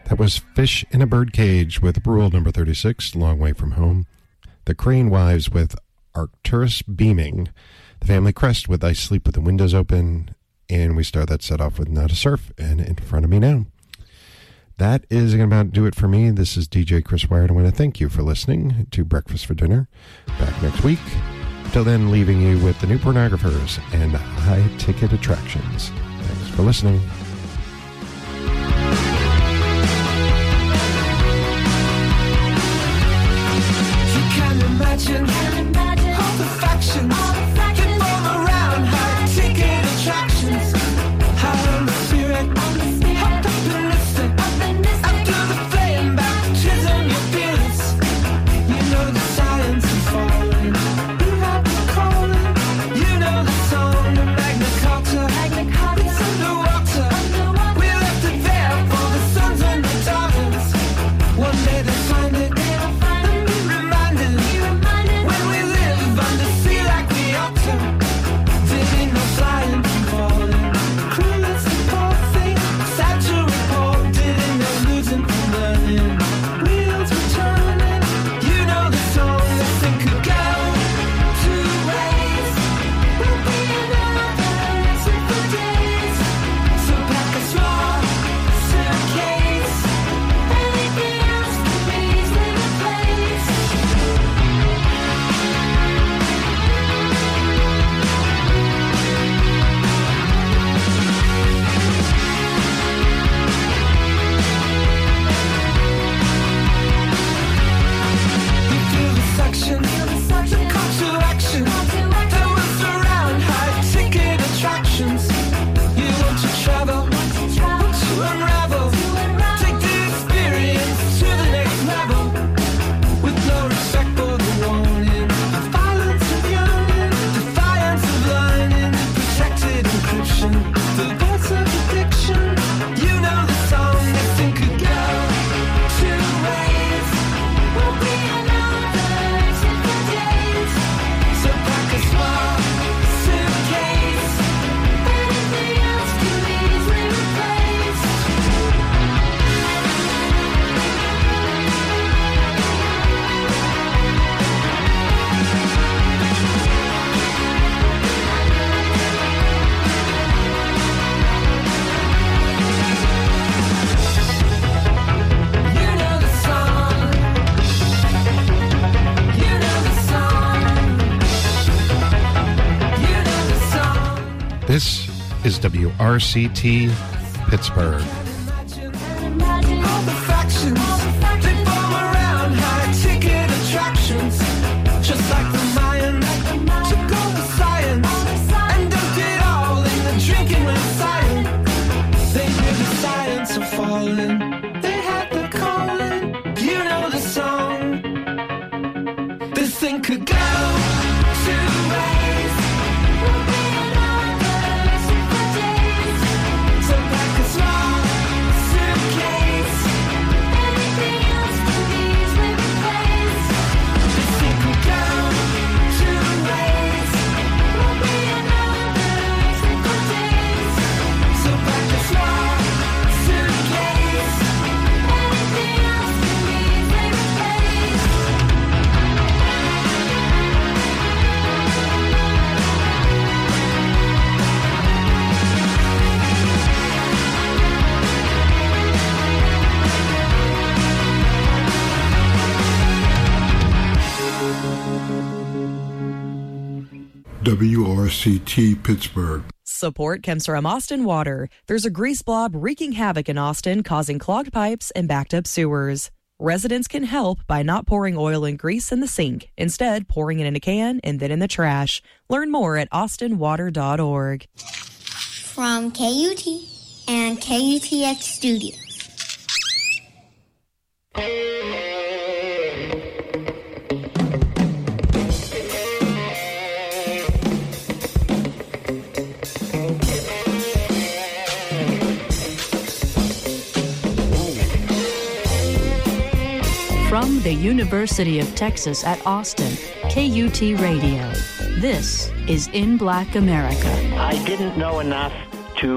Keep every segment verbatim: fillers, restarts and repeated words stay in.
That was Fish in a Birdcage with Rule number thirty-six, Long Way From Home. The Crane Wives with Arcturus Beaming. The Family Crest with I Sleep with the Windows Open. And we start that set off with Not a Surf and In Front of Me Now. That is going to about do it for me. This is D J Chris Wired. I want to thank you for listening to Breakfast for Dinner. Back next week. Till then, leaving you with the New Pornographers and High Ticket Attractions. Thanks for listening. Imagine, imagine all the factions that form around high-ticket attractions. High on the spirit, hopped up and lifted. After the flame baptism, your feelings. You know the science is falling. You have the calling. You know the song, the Magna Carta. It's underwater. We left it there for the sons and the daughters. One day they'll find it. This is W R C T Pittsburgh. All the factions, they form around high-ticket attractions. Just like the Mayans, took over science and dumped it all in the drinking when silent. They knew the science of falling. They had the calling. You know the song. This thing could go two ways. W R C T Pittsburgh. Support comes from Austin Water. There's a grease blob wreaking havoc in Austin, causing clogged pipes and backed up sewers. Residents can help by not pouring oil and grease in the sink, instead pouring it in a can and then in the trash. Learn more at austin water dot org. From K U T and K U T X Studios. From the University of Texas at Austin, K U T Radio. This is In Black America. I didn't know enough to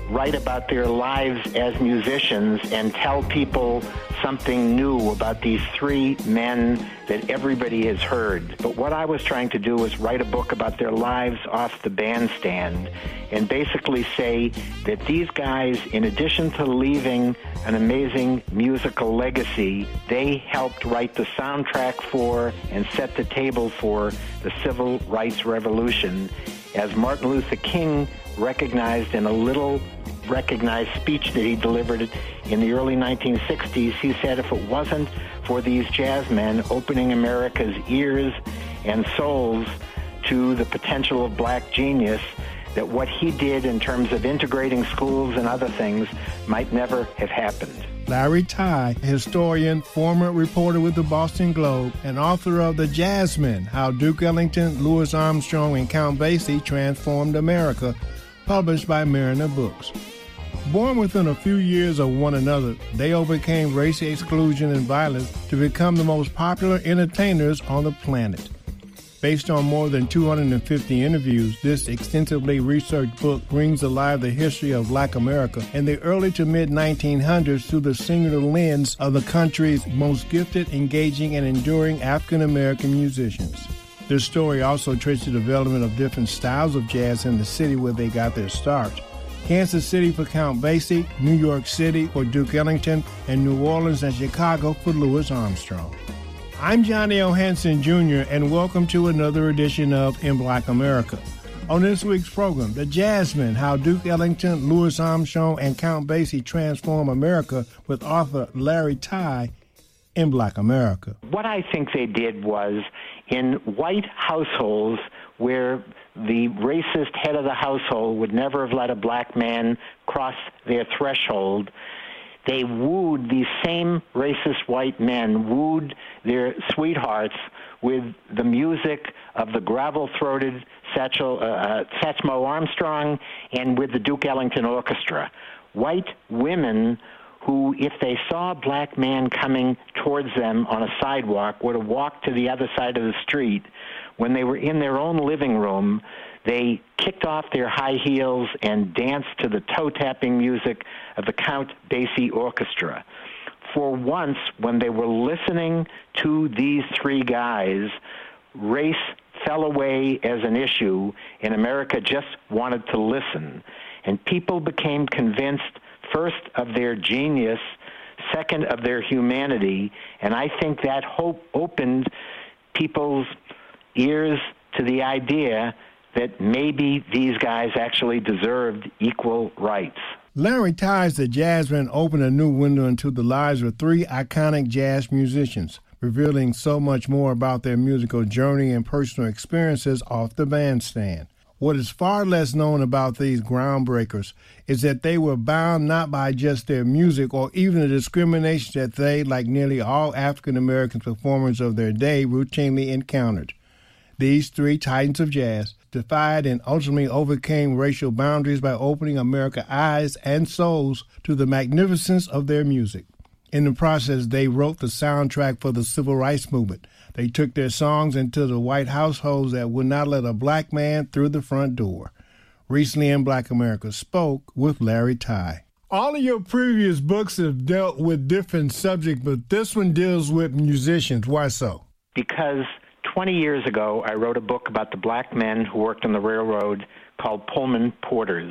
write about their lives as musicians and tell people something new about these three men that everybody has heard. But what I was trying to do was write a book about their lives off the bandstand and basically say that these guys, in addition to leaving an amazing musical legacy, they helped write the soundtrack for and set the table for the Civil Rights Revolution. As Martin Luther King recognized in a little recognized speech that he delivered in the early nineteen sixties, he said if it wasn't for these jazz men opening America's ears and souls to the potential of black genius, that what he did in terms of integrating schools and other things might never have happened. Larry Tye, historian, former reporter with the Boston Globe, and author of The Jazzmen, How Duke Ellington, Louis Armstrong, and Count Basie Transformed America, published by Mariner Books. Born within a few years of one another, they overcame racial exclusion and violence to become the most popular entertainers on the planet. Based on more than two hundred fifty interviews, this extensively researched book brings alive the history of Black America in the early to mid nineteen hundreds through the singular lens of the country's most gifted, engaging, and enduring African American musicians. This story also traced the development of different styles of jazz in the city where they got their start. Kansas City for Count Basie, New York City for Duke Ellington, and New Orleans and Chicago for Louis Armstrong. I'm Johnny O. Hanson, Junior, and welcome to another edition of In Black America. On this week's program, The Jazzmen, How Duke Ellington, Louis Armstrong, and Count Basie Transform America with author Larry Tye in Black America. What I think they did was, in white households where the racist head of the household would never have let a black man cross their threshold, they wooed, these same racist white men wooed their sweethearts with the music of the gravel-throated Satchel, uh, Satchmo Armstrong and with the Duke Ellington Orchestra. White women who, if they saw a black man coming towards them on a sidewalk, would have walked to the other side of the street. When they were in their own living room, they kicked off their high heels and danced to the toe-tapping music of the Count Basie Orchestra. For once, when they were listening to these three guys, race fell away as an issue, and America just wanted to listen. And people became convinced, first, of their genius, second, of their humanity, and I think that hope opened people's ears to the idea that maybe these guys actually deserved equal rights. Larry Tye's The Jazzmen opened a new window into the lives of three iconic jazz musicians, revealing so much more about their musical journey and personal experiences off the bandstand. What is far less known about these groundbreakers is that they were bound not by just their music or even the discrimination that they, like nearly all African American performers of their day, routinely encountered. These three titans of jazz defied and ultimately overcame racial boundaries by opening America's eyes and souls to the magnificence of their music. In the process, they wrote the soundtrack for the Civil Rights Movement. They took their songs into the white households that would not let a black man through the front door. Recently in Black America spoke with Larry Tye. All of your previous books have dealt with different subjects, but this one deals with musicians. Why so? Because twenty years ago, I wrote a book about the black men who worked on the railroad called Pullman Porters.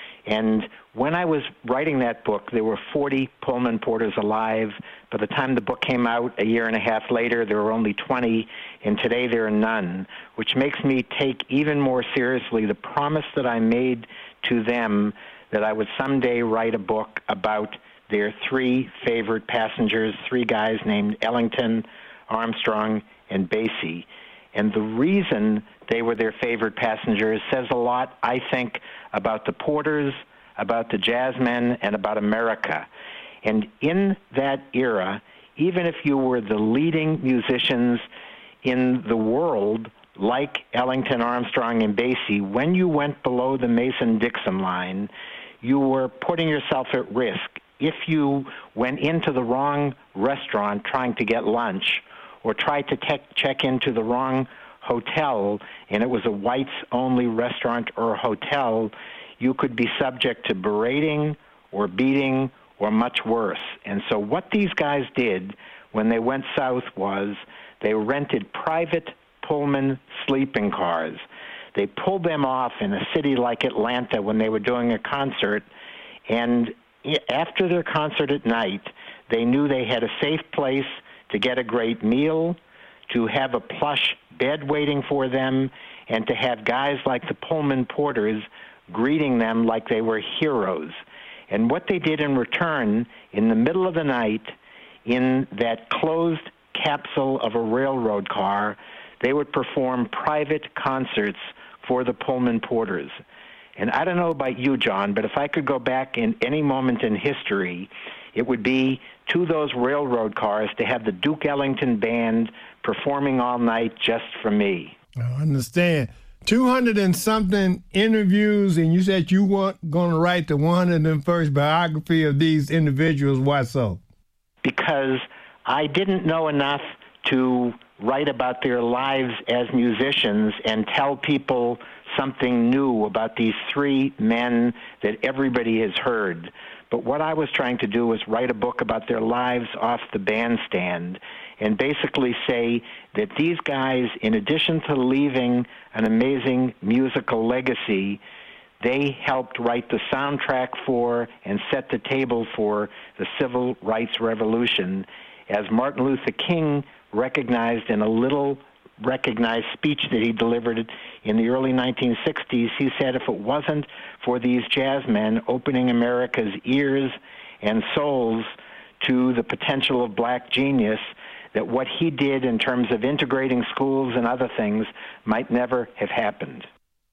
And when I was writing that book, there were forty Pullman Porters alive. By the time the book came out a year and a half later, there were only twenty, and today there are none, which makes me take even more seriously the promise that I made to them that I would someday write a book about their three favorite passengers, three guys named Ellington, Armstrong, and Basie. And the reason they were their favorite passengers says a lot, I think, about the Porters, about the Jazzmen, and about America. And in that era, even if you were the leading musicians in the world, like Ellington, Armstrong, and Basie, when you went below the Mason-Dixon line, you were putting yourself at risk. If you went into the wrong restaurant trying to get lunch, or tried to te- check into the wrong hotel, and it was a whites-only restaurant or hotel, you could be subject to berating or beating or much worse. And so what these guys did when they went south was they rented private Pullman sleeping cars. They pulled them off in a city like Atlanta when they were doing a concert, and after their concert at night, they knew they had a safe place to get a great meal, to have a plush bed waiting for them, and to have guys like the Pullman porters greeting them like they were heroes. And what they did in return, in the middle of the night, in that closed capsule of a railroad car, they would perform private concerts for the Pullman porters. And I don't know about you, John, but if I could go back in any moment in history, it would be to those railroad cars to have the Duke Ellington Band performing all night just for me. I understand. two hundred and something interviews, and you said you weren't going to write the one hundred first biography of these individuals. Why so? Because I didn't know enough to write about their lives as musicians and tell people something new about these three men that everybody has heard. But what I was trying to do was write a book about their lives off the bandstand and basically say that these guys, in addition to leaving an amazing musical legacy, they helped write the soundtrack for and set the table for the Civil Rights Revolution. As Martin Luther King recognized in a little recognized speech that he delivered in the early nineteen sixties, he said if it wasn't for these jazz men opening America's ears and souls to the potential of black genius, that what he did in terms of integrating schools and other things might never have happened.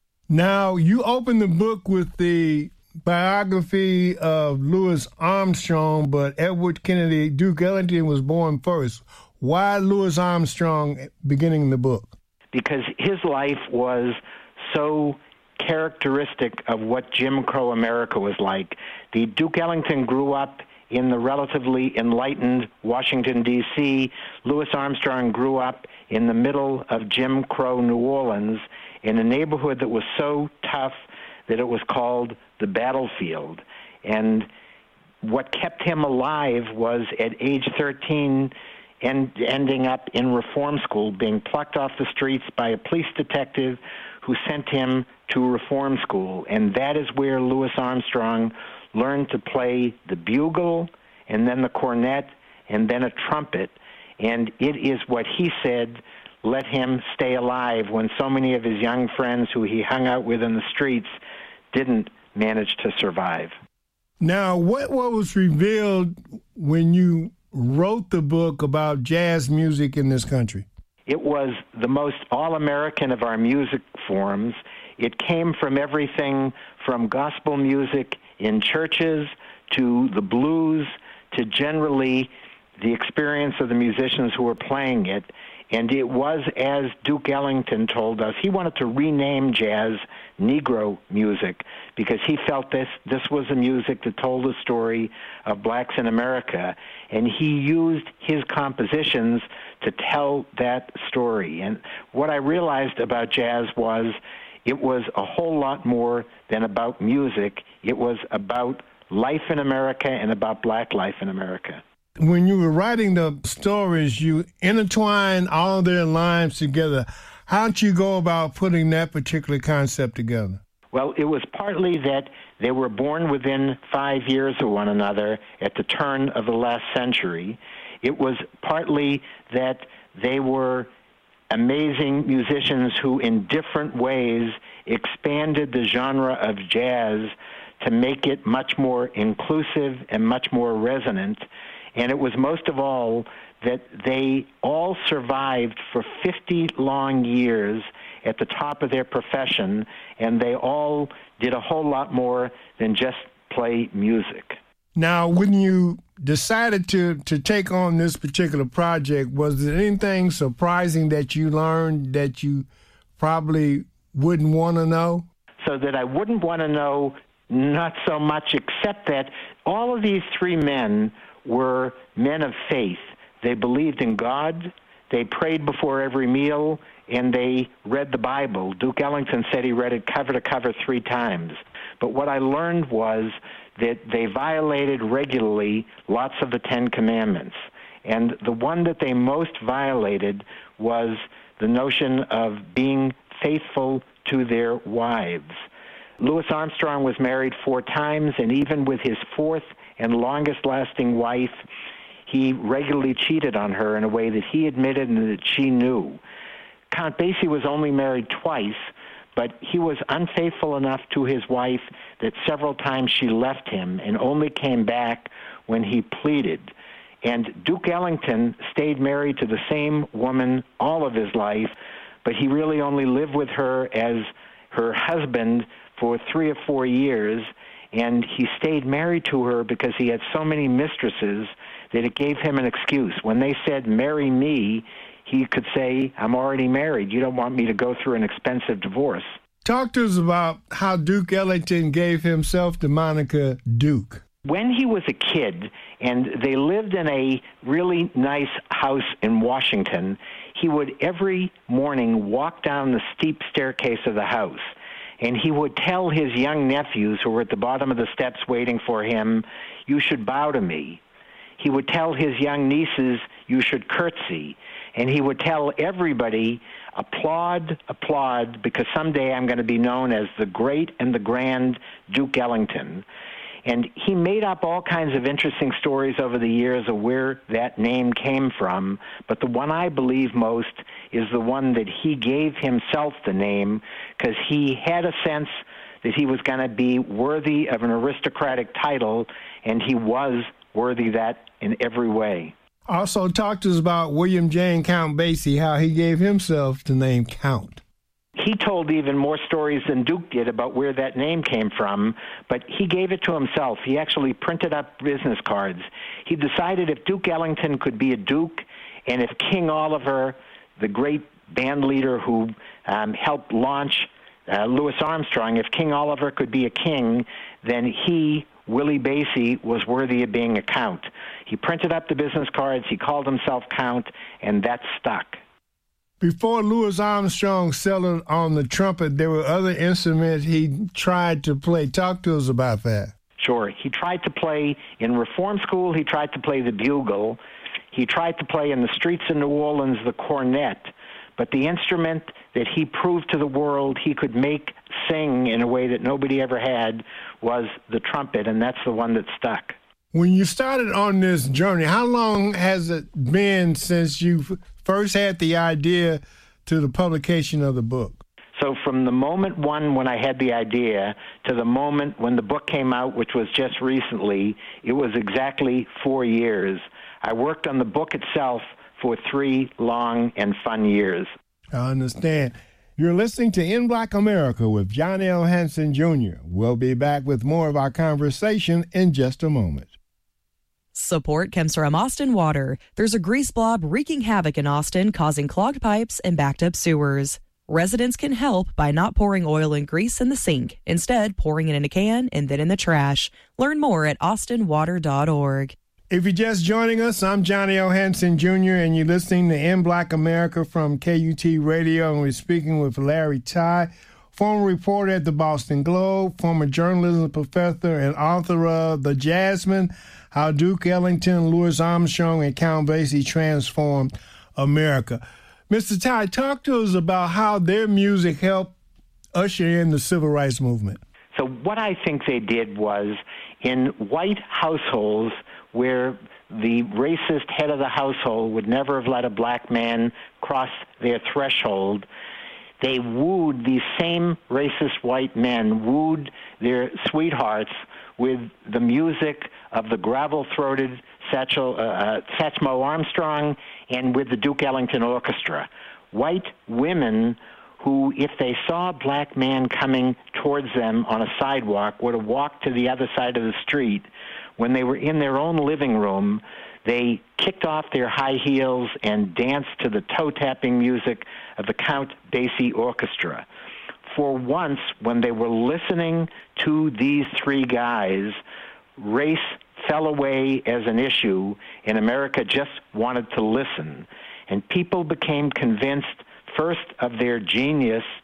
Now, you open the book with the biography of Louis Armstrong, but Edward Kennedy, Duke Ellington, was born first. Why Louis Armstrong beginning the book? Because his life was so characteristic of what Jim Crow America was like. The Duke Ellington grew up in the relatively enlightened Washington, D C Louis Armstrong grew up in the middle of Jim Crow New Orleans in a neighborhood that was so tough that it was called the battlefield. And what kept him alive was at age thirteen and ending up in reform school, being plucked off the streets by a police detective who sent him to reform school. And that is where Louis Armstrong learned to play the bugle and then the cornet and then a trumpet. And it is what he said let him stay alive when so many of his young friends who he hung out with in the streets didn't manage to survive. Now, what, what was revealed when you wrote the book about jazz music in this country? It was the most all-American of our music forms. It came from everything from gospel music in churches to the blues to generally the experience of the musicians who were playing it. And it was, as Duke Ellington told us, he wanted to rename jazz Negro music because he felt this this was a music that told the story of blacks in America, and he used his compositions to tell that story. And what I realized about jazz was it was a whole lot more than about music. It was about life in America and about black life in America. When you were writing the stories, you intertwine all their lines together. How'd you go about putting that particular concept together? Well, it was partly that they were born within five years of one another at the turn of the last century. It was partly that they were amazing musicians who, in different ways, expanded the genre of jazz to make it much more inclusive and much more resonant. And it was most of all that they all survived for fifty long years at the top of their profession, and they all did a whole lot more than just play music. Now, when you decided to, to take on this particular project, was there anything surprising that you learned that you probably wouldn't want to know? So that I wouldn't want to know, not so much, except that all of these three men were men of faith. They believed in God, they prayed before every meal, and they read the Bible. Duke Ellington said he read it cover to cover three times. But what I learned was that they violated regularly lots of the Ten Commandments. And the one that they most violated was the notion of being faithful to their wives. Louis Armstrong was married four times, and even with his fourth and longest-lasting wife, he regularly cheated on her in a way that he admitted and that she knew. Count Basie was only married twice, but he was unfaithful enough to his wife that several times she left him and only came back when he pleaded. And Duke Ellington stayed married to the same woman all of his life, but he really only lived with her as her husband for three or four years, and he stayed married to her because he had so many mistresses that it gave him an excuse. When they said, "Marry me," he could say, "I'm already married. You don't want me to go through an expensive divorce." Talk to us about how Duke Ellington gave himself the moniker Duke. When he was a kid, and they lived in a really nice house in Washington, he would every morning walk down the steep staircase of the house, and he would tell his young nephews who were at the bottom of the steps waiting for him, "You should bow to me." He would tell his young nieces, "You should curtsy." And he would tell everybody, "Applaud, applaud, because someday I'm going to be known as the great and the grand Duke Ellington." And he made up all kinds of interesting stories over the years of where that name came from, but the one I believe most is the one that he gave himself the name because he had a sense that he was going to be worthy of an aristocratic title, and he was worthy that in every way. Also, talk to us about William Jane Count Basie, how he gave himself the name Count. He told even more stories than Duke did about where that name came from, but he gave it to himself. He actually printed up business cards. He decided if Duke Ellington could be a duke, and if King Oliver, the great band leader who um, helped launch uh, Louis Armstrong, if King Oliver could be a king, then he, Willie Basie, was worthy of being a count. He printed up the business cards, he called himself Count, and that stuck. Before Louis Armstrong settled on the trumpet, there were other instruments he tried to play. Talk to us about that. Sure. He tried to play in reform school. He tried to play the bugle. He tried to play in the streets of New Orleans the cornet. But the instrument that he proved to the world he could make sing in a way that nobody ever had was the trumpet, and that's the one that stuck. When you started on this journey, how long has it been since you first had the idea to the publication of the book? So from the moment one when I had the idea to the moment when the book came out, which was just recently, it was exactly four years. I worked on the book itself for three long and fun years. I understand. You're listening to In Black America with John L. Hanson Junior We'll be back with more of our conversation in just a moment. Support comes from Austin Water. There's a grease blob wreaking havoc in Austin, causing clogged pipes and backed up sewers. Residents can help by not pouring oil and grease in the sink, instead pouring it in a can and then in the trash. Learn more at austin water dot org. If you're just joining us, I'm Johnny L. Hanson Junior, and you're listening to In Black America from K U T Radio, and we're speaking with Larry Tye, former reporter at the Boston Globe, former journalism professor and author of The Jasmine, How Duke Ellington, Louis Armstrong, and Count Basie Transformed America. Mister Tye, talk to us about how their music helped usher in the civil rights movement. So what I think they did was, in white households where the racist head of the household would never have let a black man cross their threshold, they wooed, these same racist white men wooed their sweethearts with the music of the gravel-throated Satchel, uh, uh, Satchmo Armstrong and with the Duke Ellington Orchestra. White women who, if they saw a black man coming towards them on a sidewalk, would have walked to the other side of the street. When they were in their own living room, they kicked off their high heels and danced to the toe-tapping music of the Count Basie Orchestra. For once, when they were listening to these three guys, race fell away as an issue, and America just wanted to listen. And people became convinced, first, of their genius,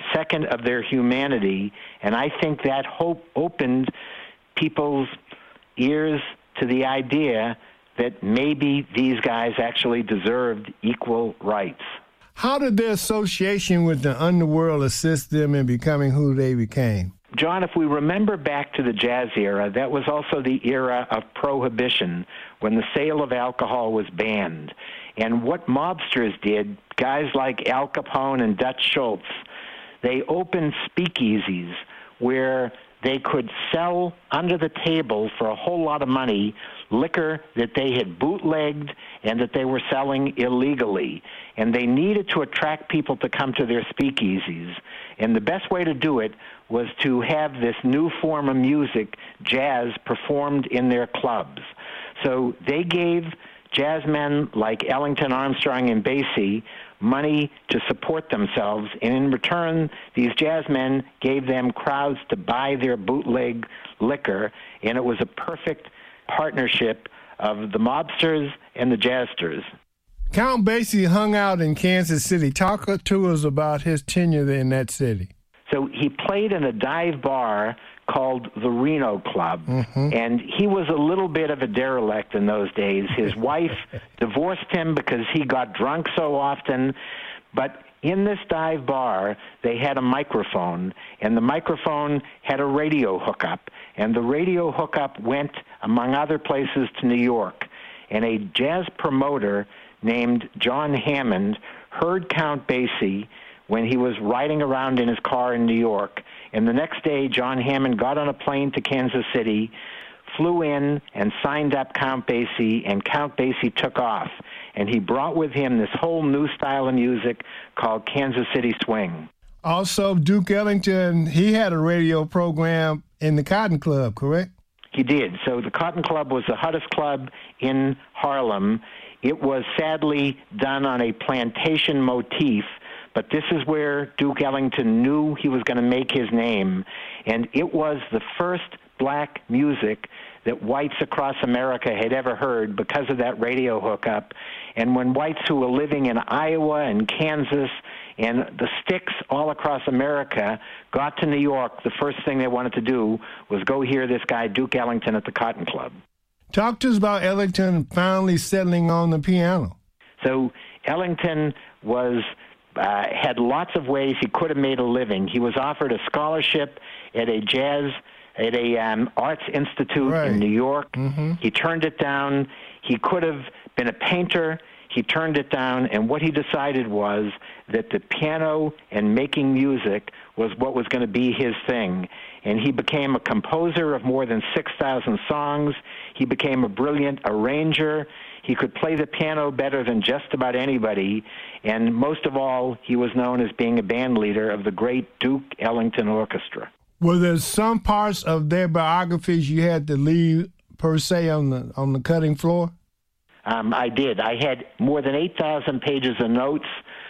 second of their humanity, and I think that hope opened people's ears to the idea that maybe these guys actually deserved equal rights. How did their association with the underworld assist them in becoming who they became? John, if we remember back to the jazz era, that was also the era of prohibition, when the sale of alcohol was banned. And what mobsters did, guys like Al Capone and Dutch Schultz, they opened speakeasies where they could sell under the table for a whole lot of money liquor that they had bootlegged and that they were selling illegally. And they needed to attract people to come to their speakeasies. And the best way to do it was to have this new form of music, jazz, performed in their clubs. So they gave jazzmen like Ellington, Armstrong, and Basie money to support themselves, and in return, these jazzmen gave them crowds to buy their bootleg liquor, and it was a perfect partnership of the mobsters and the jazzsters. Count Basie hung out in Kansas City. Talk to us about his tenure in that city. So he played in a dive bar called the Reno Club, mm-hmm. and he was a little bit of a derelict in those days. His wife divorced him because he got drunk so often, but in this dive bar, they had a microphone, and the microphone had a radio hookup, and the radio hookup went, among other places, to New York, and a jazz promoter named John Hammond heard Count Basie when he was riding around in his car in New York. And the next day, John Hammond got on a plane to Kansas City, flew in, and signed up Count Basie, and Count Basie took off. And he brought with him this whole new style of music called Kansas City Swing. Also, Duke Ellington, he had a radio program in the Cotton Club, correct? He did. So the Cotton Club was the hottest club in Harlem. It was sadly done on a plantation motif, but this is where Duke Ellington knew he was going to make his name, and it was the first black music that whites across America had ever heard because of that radio hookup. And when whites who were living in Iowa and Kansas and the sticks all across America got to New York, the first thing they wanted to do was go hear this guy, Duke Ellington, at the Cotton Club. Talk to us about Ellington finally settling on the piano. So Ellington was uh, had lots of ways he could have made a living. He was offered a scholarship at a jazz, at a um, arts institute right. in New York. Mm-hmm. He turned it down. He could have been a painter. He turned it down, and what he decided was that the piano and making music was what was going to be his thing. And he became a composer of more than six thousand songs. He became a brilliant arranger. He could play the piano better than just about anybody. And most of all, he was known as being a band leader of the great Duke Ellington Orchestra. Were there some parts of their biographies you had to leave, per se, on the on the cutting floor? Um, I did. I had more than eight thousand pages of notes.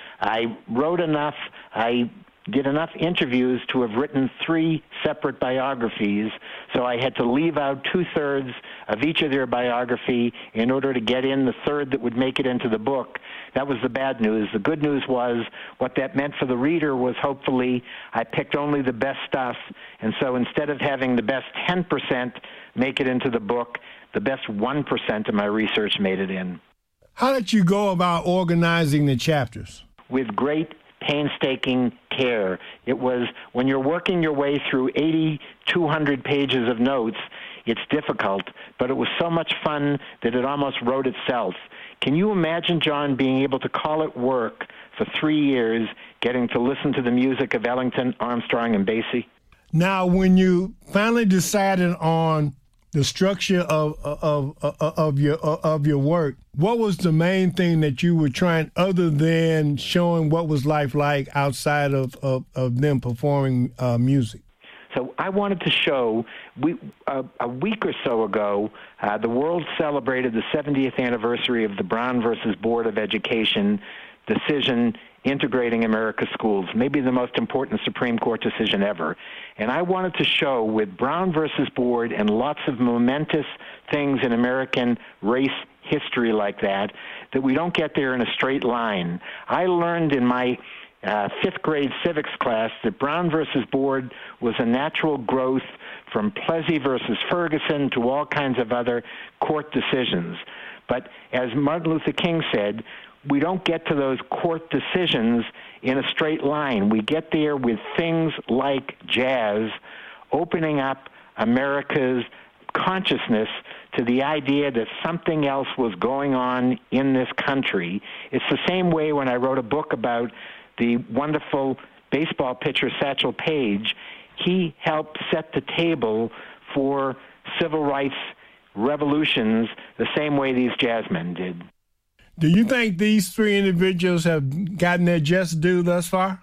I wrote enough. I did enough interviews to have written three separate biographies, so I had to leave out two-thirds of each of their biography in order to get in the third that would make it into the book. That was the bad news. The good news was what that meant for the reader was hopefully I picked only the best stuff, and so instead of having the best ten percent make it into the book, the best one percent of my research made it in. How did you go about organizing the chapters? With great painstaking care. It was, when you're working your way through eighty, two hundred pages of notes, it's difficult, but it was so much fun that it almost wrote itself. Can you imagine, John, being able to call it work for three years, getting to listen to the music of Ellington, Armstrong, and Basie? Now, when you finally decided on the structure of of of, of your of your work, what was the main thing that you were trying, other than showing what was life like outside of of, of them performing uh, music? So I wanted to show, we, uh, a week or so ago, uh, the world celebrated the seventieth anniversary of the Brown versus Board of Education decision integrating America's schools, maybe the most important Supreme Court decision ever. And I wanted to show, with Brown versus Board and lots of momentous things in American race history like that, that we don't get there in a straight line. I learned in my uh, fifth grade civics class that Brown versus Board was a natural growth from Plessy versus Ferguson to all kinds of other court decisions. But as Martin Luther King said, we don't get to those court decisions in a straight line. We get there with things like jazz opening up America's consciousness to the idea that something else was going on in this country. It's the same way when I wrote a book about the wonderful baseball pitcher Satchel Paige. He helped set the table for civil rights revolutions the same way these jazzmen did. Do you think these three individuals have gotten their just due thus far?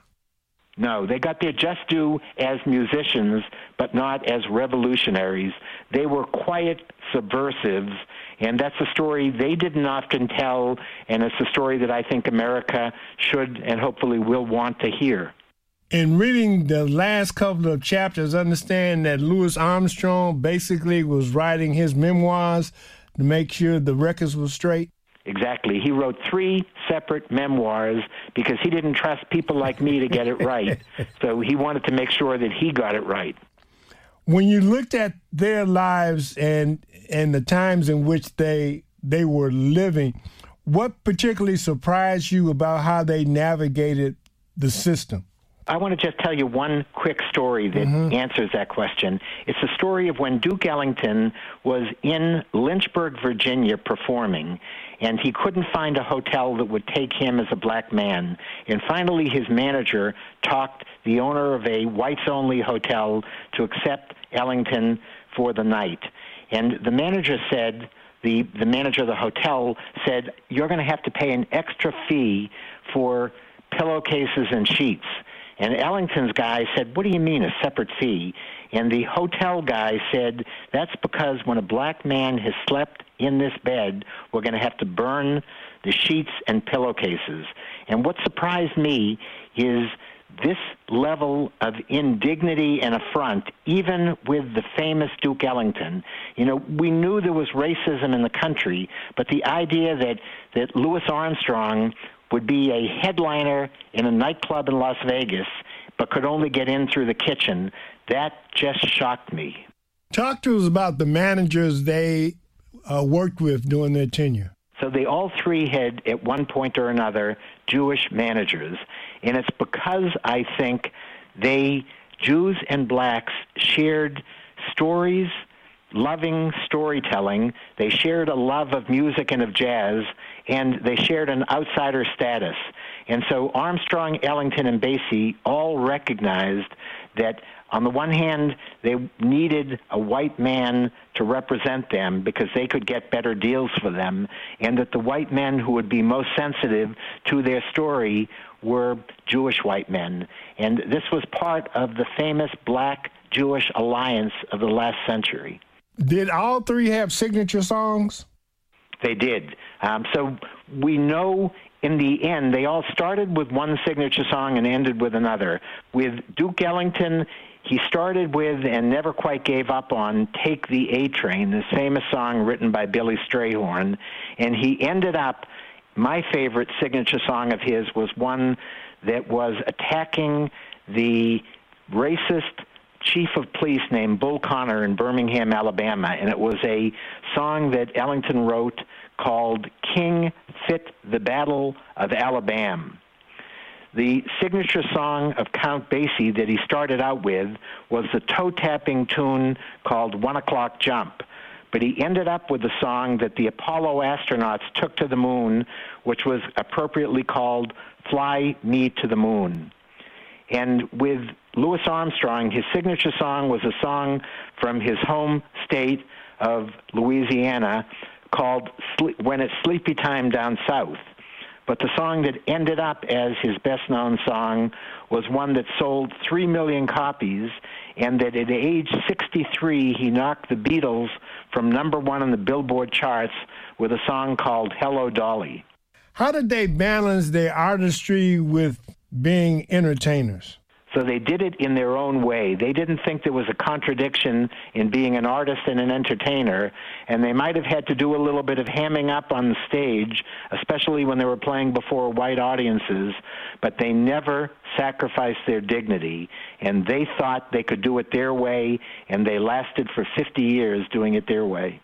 No, they got their just due as musicians, but not as revolutionaries. They were quiet subversives, and that's a story they didn't often tell, and it's a story that I think America should and hopefully will want to hear. In reading the last couple of chapters, understand that Louis Armstrong basically was writing his memoirs to make sure the records were straight? Exactly. He wrote three separate memoirs because he didn't trust people like me to get it right. So he wanted to make sure that he got it right. When you looked at their lives and and the times in which they they were living, what particularly surprised you about how they navigated the system? I want to just tell you one quick story that mm-hmm. answers that question. It's the story of when Duke Ellington was in Lynchburg, Virginia, performing, and he couldn't find a hotel that would take him as a black man. And finally, his manager talked the owner of a whites-only hotel to accept Ellington for the night. And the manager said, the, the manager of the hotel said, you're going to have to pay an extra fee for pillowcases and sheets. And Ellington's guy said, what do you mean, a separate fee? And the hotel guy said, that's because when a black man has slept in this bed, we're going to have to burn the sheets and pillowcases. And what surprised me is this level of indignity and affront, even with the famous Duke Ellington. You know, we knew there was racism in the country, but the idea that, that Louis Armstrong would be a headliner in a nightclub in Las Vegas, but could only get in through the kitchen, that just shocked me. Talk to us about the managers they uh, worked with during their tenure. So they all three had, at one point or another, Jewish managers. And it's because I think they, Jews and blacks, shared stories, loving storytelling. They shared a love of music and of jazz, and they shared an outsider status. And so Armstrong, Ellington, and Basie all recognized that on the one hand, they needed a white man to represent them because they could get better deals for them, and that the white men who would be most sensitive to their story were Jewish white men. And this was part of the famous Black-Jewish alliance of the last century. Did all three have signature songs? They did. Um, so we know in the end, they all started with one signature song and ended with another. With Duke Ellington, he started with and never quite gave up on Take the A Train, this famous song written by Billy Strayhorn. And he ended up, my favorite signature song of his was one that was attacking the racist chief of police named Bull Connor in Birmingham, Alabama. And it was a song that Ellington wrote called King Fit the Battle of Alabama. The signature song of Count Basie that he started out with was the toe-tapping tune called One O'Clock Jump. But he ended up with the song that the Apollo astronauts took to the moon, which was appropriately called Fly Me to the Moon. And with Louis Armstrong, his signature song was a song from his home state of Louisiana called When It's Sleepy Time Down South. But the song that ended up as his best-known song was one that sold three million copies, and that at age sixty-three, he knocked the Beatles from number one on the Billboard charts with a song called Hello, Dolly. How did they balance their artistry with being entertainers? So they did it in their own way. They didn't think there was a contradiction in being an artist and an entertainer, and they might have had to do a little bit of hamming up on the stage, especially when they were playing before white audiences, but they never sacrificed their dignity, and they thought they could do it their way, and they lasted for fifty years doing it their way.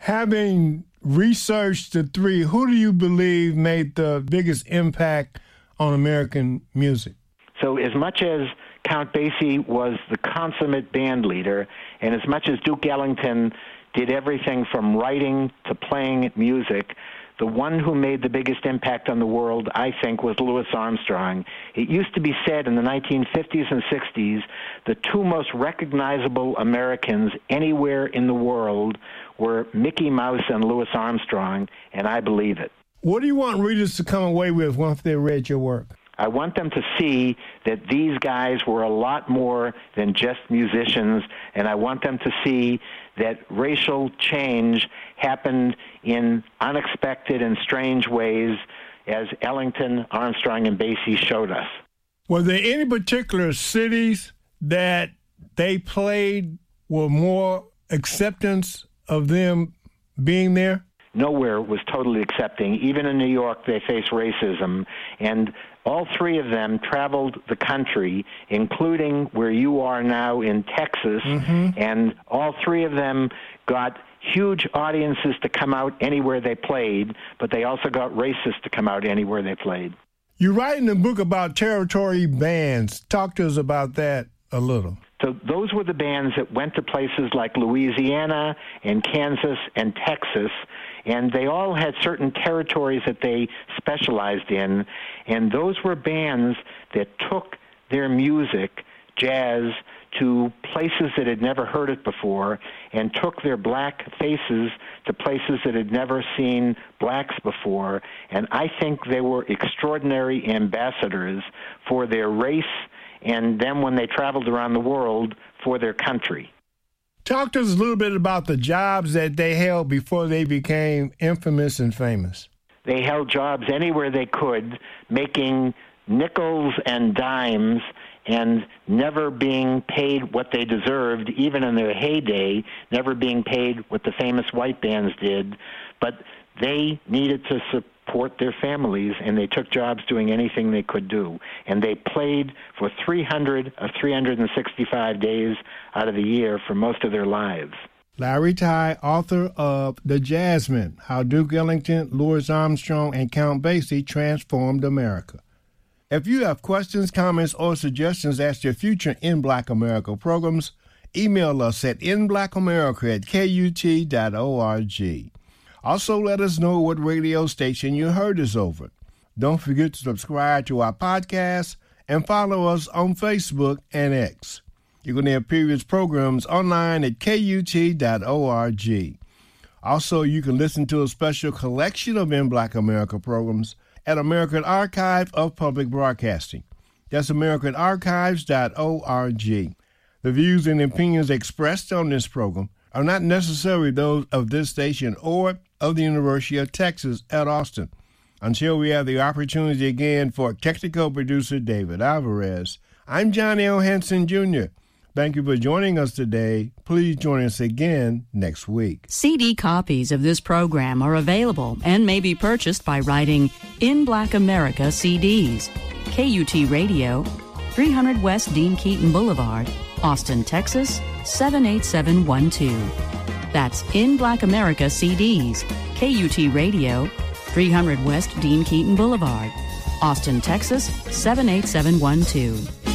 Having researched the three, who do you believe made the biggest impact on American music? So as much as Count Basie was the consummate band leader, and as much as Duke Ellington did everything from writing to playing music, the one who made the biggest impact on the world, I think, was Louis Armstrong. It used to be said in the nineteen fifties and sixties, the two most recognizable Americans anywhere in the world were Mickey Mouse and Louis Armstrong, and I believe it. What do you want readers to come away with once they read your work? I want them to see that these guys were a lot more than just musicians, and I want them to see that racial change happened in unexpected and strange ways, as Ellington, Armstrong, and Basie showed us. Were there any particular cities that they played were more acceptance of them being there? Nowhere was totally accepting. Even in New York, they faced racism. And all three of them traveled the country, including where you are now in Texas. Mm-hmm. And all three of them got huge audiences to come out anywhere they played, but they also got racists to come out anywhere they played. You write in the book about territory bands. Talk to us about that a little. So those were the bands that went to places like Louisiana and Kansas and Texas, and they all had certain territories that they specialized in, and those were bands that took their music, jazz, to places that had never heard it before, and took their black faces to places that had never seen blacks before, and I think they were extraordinary ambassadors for their race, and then when they traveled around the world, for their country. Talk to us a little bit about the jobs that they held before they became infamous and famous. They held jobs anywhere they could, making nickels and dimes and never being paid what they deserved, even in their heyday, never being paid what the famous white bands did. But they needed to support their families, and they took jobs doing anything they could do. And they played for three hundred of three hundred sixty-five days out of the year for most of their lives. Larry Tye, author of The Jazzmen, How Duke Ellington, Louis Armstrong, and Count Basie Transformed America. If you have questions, comments, or suggestions as to future In Black America programs, email us at in black america at k u t dot org. Also, let us know what radio station you heard us over. Don't forget to subscribe to our podcast and follow us on Facebook and X. You can hear previous programs online at k u t dot org. Also, you can listen to a special collection of In Black America programs at American Archive of Public Broadcasting. That's american archives dot org. The views and opinions expressed on this program are not necessarily those of this station or of the University of Texas at Austin. Until we have the opportunity again for technical producer David Alvarez, I'm Johnny O. Henson Junior Thank you for joining us today. Please join us again next week. C D copies of this program are available and may be purchased by writing In Black America C Ds, K U T Radio, three hundred West Dean Keaton Boulevard, Austin, Texas, seven eight seven one two. That's In Black America C Ds, K U T Radio, three hundred West Dean Keaton Boulevard, Austin, Texas, seven eight seven one two.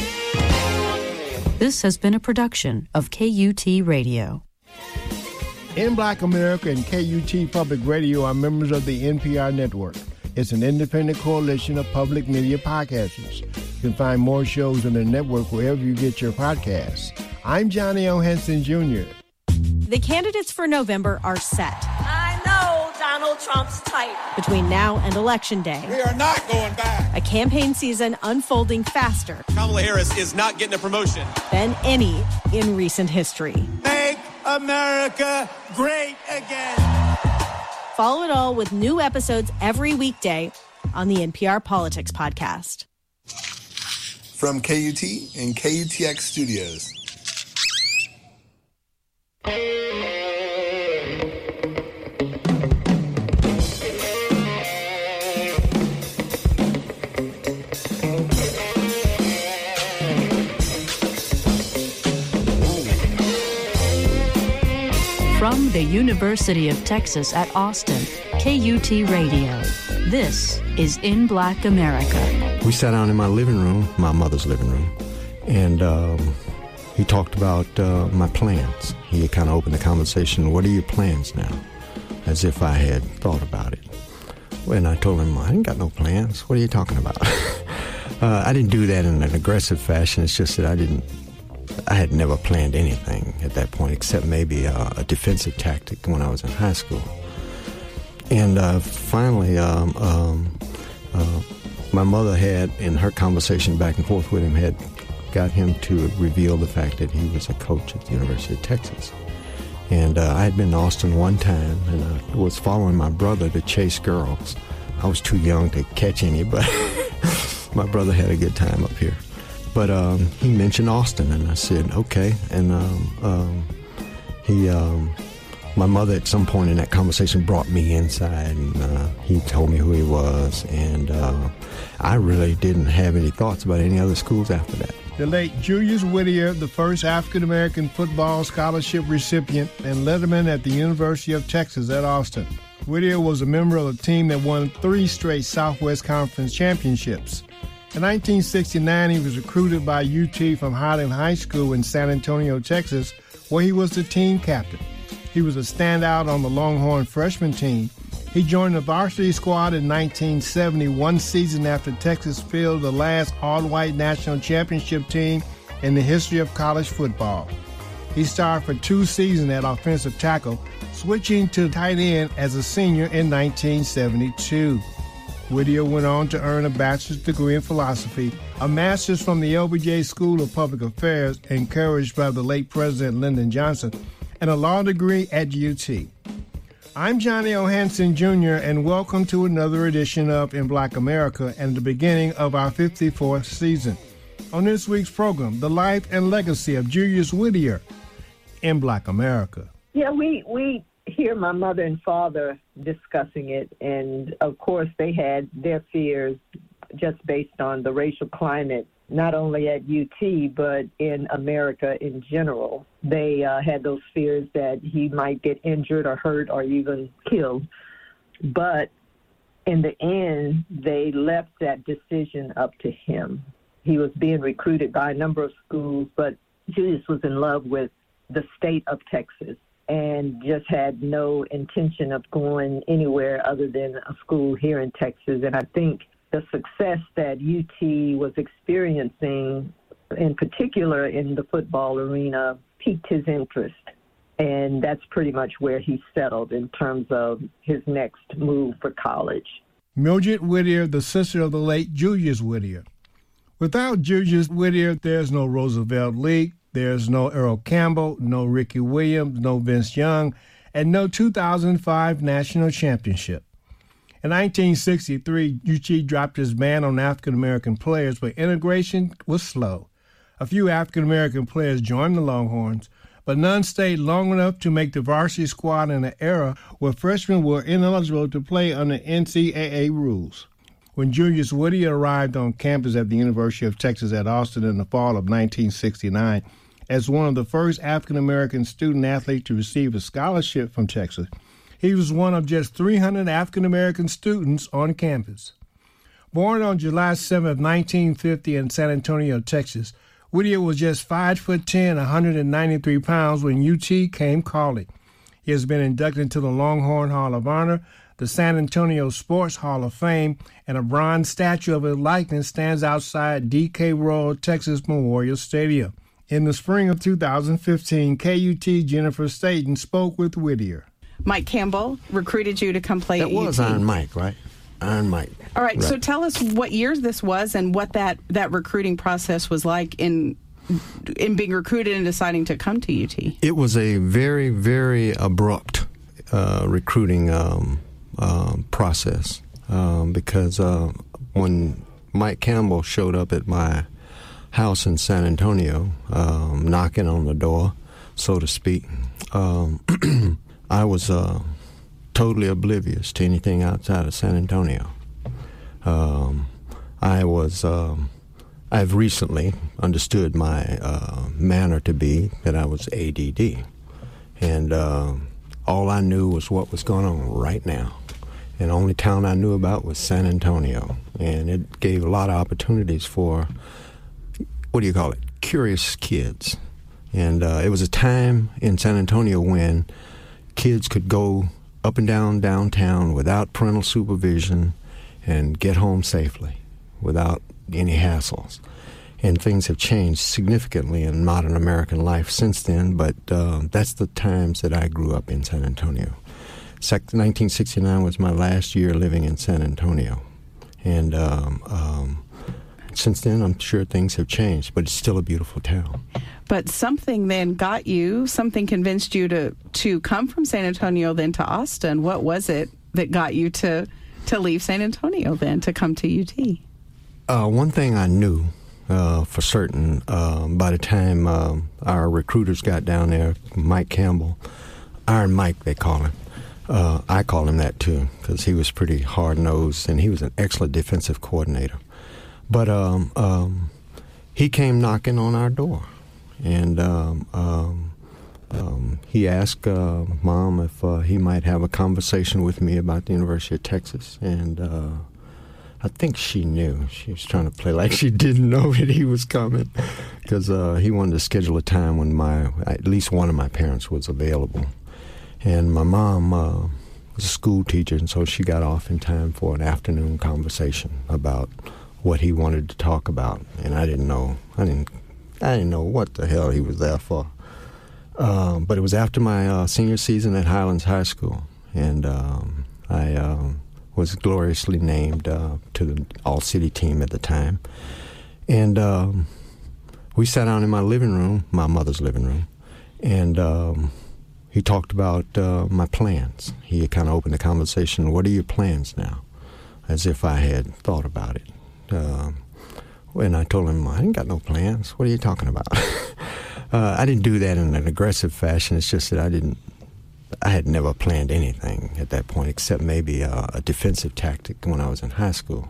This has been a production of K U T Radio. In Black America and K U T Public Radio are members of the N P R network. It's an independent coalition of public media podcasters. You can find more shows on the network wherever you get your podcasts. I'm Johnny O. Henson Junior The candidates for November are set. I know Donald Trump's type. Between now and Election Day, we are not going back. A campaign season unfolding faster. Kamala Harris is not getting a promotion. Than any in recent history. Make America great again. Follow it all with new episodes every weekday on the N P R Politics Podcast. from K U T and K U T X Studios. From the University of Texas at Austin, K U T Radio. This is In Black America. We sat down in my living room, my mother's living room, and um, he talked about uh, my plans. He kind of opened the conversation, what are your plans now? As if I had thought about it. And I told him, I ain't got no plans. What are you talking about? uh, I didn't do that in an aggressive fashion. It's just that I didn't I had never planned anything at that point except maybe a, a defensive tactic when I was in high school. And uh, finally, um, um, uh, my mother had, in her conversation back and forth with him, had got him to reveal the fact that he was a coach at the University of Texas. And uh, I had been to Austin one time, and I was following my brother to chase girls. I was too young to catch any, but my brother had a good time up here. But um, he mentioned Austin, and I said, okay. And um, um, he, um, my mother at some point in that conversation brought me inside, and uh, he told me who he was. And uh, I really didn't have any thoughts about any other schools after that. The late Julius Whittier, the first African-American football scholarship recipient and letterman at the University of Texas at Austin. Whittier was a member of a team that won three straight Southwest Conference championships. In nineteen sixty-nine, he was recruited by U T from Highland High School in San Antonio, Texas, where he was the team captain. He was a standout on the Longhorn freshman team. He joined the varsity squad in nineteen seventy, one season after Texas fielded the last all-white national championship team in the history of college football. He started for two seasons at offensive tackle, switching to tight end as a senior in nineteen seventy-two. Whittier went on to earn a bachelor's degree in philosophy, a master's from the L B J School of Public Affairs, encouraged by the late President Lyndon Johnson, and a law degree at U T. I'm Johnny O. Hansen, Junior, and welcome to another edition of In Black America and the beginning of our fifty-fourth season. On this week's program, the life and legacy of Julius Whittier in Black America. Yeah, we, we hear my mother and father discussing it, and of course they had their fears just based on the racial climate, not only at U T, but in America in general. They uh, had those fears that he might get injured or hurt or even killed. But in the end, they left that decision up to him. He was being recruited by a number of schools, but Julius was in love with the state of Texas and just had no intention of going anywhere other than a school here in Texas. And I think the success that U T was experiencing, in particular in the football arena, piqued his interest. And that's pretty much where he settled in terms of his next move for college. Mildred Whittier, the sister of the late Julius Whittier. Without Julius Whittier, there's no Roosevelt League, there's no Earl Campbell, no Ricky Williams, no Vince Young, and no two thousand five national championship. In nineteen sixty-three, U T dropped his ban on African-American players, but integration was slow. A few African-American players joined the Longhorns, but none stayed long enough to make the varsity squad in an era where freshmen were ineligible to play under N C double A rules. When Julius Whittier arrived on campus at the University of Texas at Austin in the fall of nineteen sixty-nine, as one of the first African-American student-athletes to receive a scholarship from Texas, he was one of just three hundred African-American students on campus. Born on July seventh, nineteen fifty in San Antonio, Texas, Whittier was just five foot ten, one hundred ninety-three pounds when U T came calling. He has been inducted into the Longhorn Hall of Honor, the San Antonio Sports Hall of Fame, and a bronze statue of his likeness stands outside D K Royal Texas Memorial Stadium. In the spring of two thousand fifteen, K U T Jennifer Staten spoke with Whittier. Mike Campbell recruited you to come play that at U T. That was Iron Mike, right? Iron Mike. All right, right, so tell us what years this was and what that, that recruiting process was like in in being recruited and deciding to come to U T. It was a very, very abrupt uh, recruiting um, uh, process um, because uh, when Mike Campbell showed up at my house in San Antonio, um, knocking on the door, so to speak. Um, I was uh, totally oblivious to anything outside of San Antonio. Um, I was, um, I've recently understood my uh, manner to be that I was A D D. And uh, all I knew was what was going on right now. And the only town I knew about was San Antonio. And it gave a lot of opportunities for, what do you call it, curious kids. And uh, it was a time in San Antonio when kids could go up and down downtown without parental supervision and get home safely without any hassles. And things have changed significantly in modern American life since then, but uh, that's the times that I grew up in San Antonio. nineteen sixty-nine was my last year living in San Antonio. And um, um, since then, I'm sure things have changed, but it's still a beautiful town. But something then got you, something convinced you to, to come from San Antonio then to Austin. What was it that got you to, to leave San Antonio then, to come to U T? Uh, one thing I knew uh, for certain, uh, by the time uh, our recruiters got down there, Mike Campbell, Iron Mike they call him, uh, I call him that too, because he was pretty hard-nosed, and he was an excellent defensive coordinator. But um, um, he came knocking on our door, and um, um, um, he asked uh, Mom if uh, he might have a conversation with me about the University of Texas, and uh, I think she knew. She was trying to play like she didn't know that he was coming, because uh, he wanted to schedule a time when my at least one of my parents was available. And my mom uh, was a school teacher, and so she got off in time for an afternoon conversation about what he wanted to talk about. And I didn't know. I didn't. I didn't know what the hell he was there for. Um, but it was after my uh, senior season at Highlands High School, and um, I. Um, was gloriously named uh, to the all-city team at the time. And um, we sat down in my living room, my mother's living room, and um, he talked about uh, my plans. He kind of opened the conversation, what are your plans now? As if I had thought about it. Uh, and I told him, I ain't got no plans. What are you talking about? uh, I didn't do that in an aggressive fashion. It's just that I didn't I had never planned anything at that point except maybe a, a defensive tactic when I was in high school.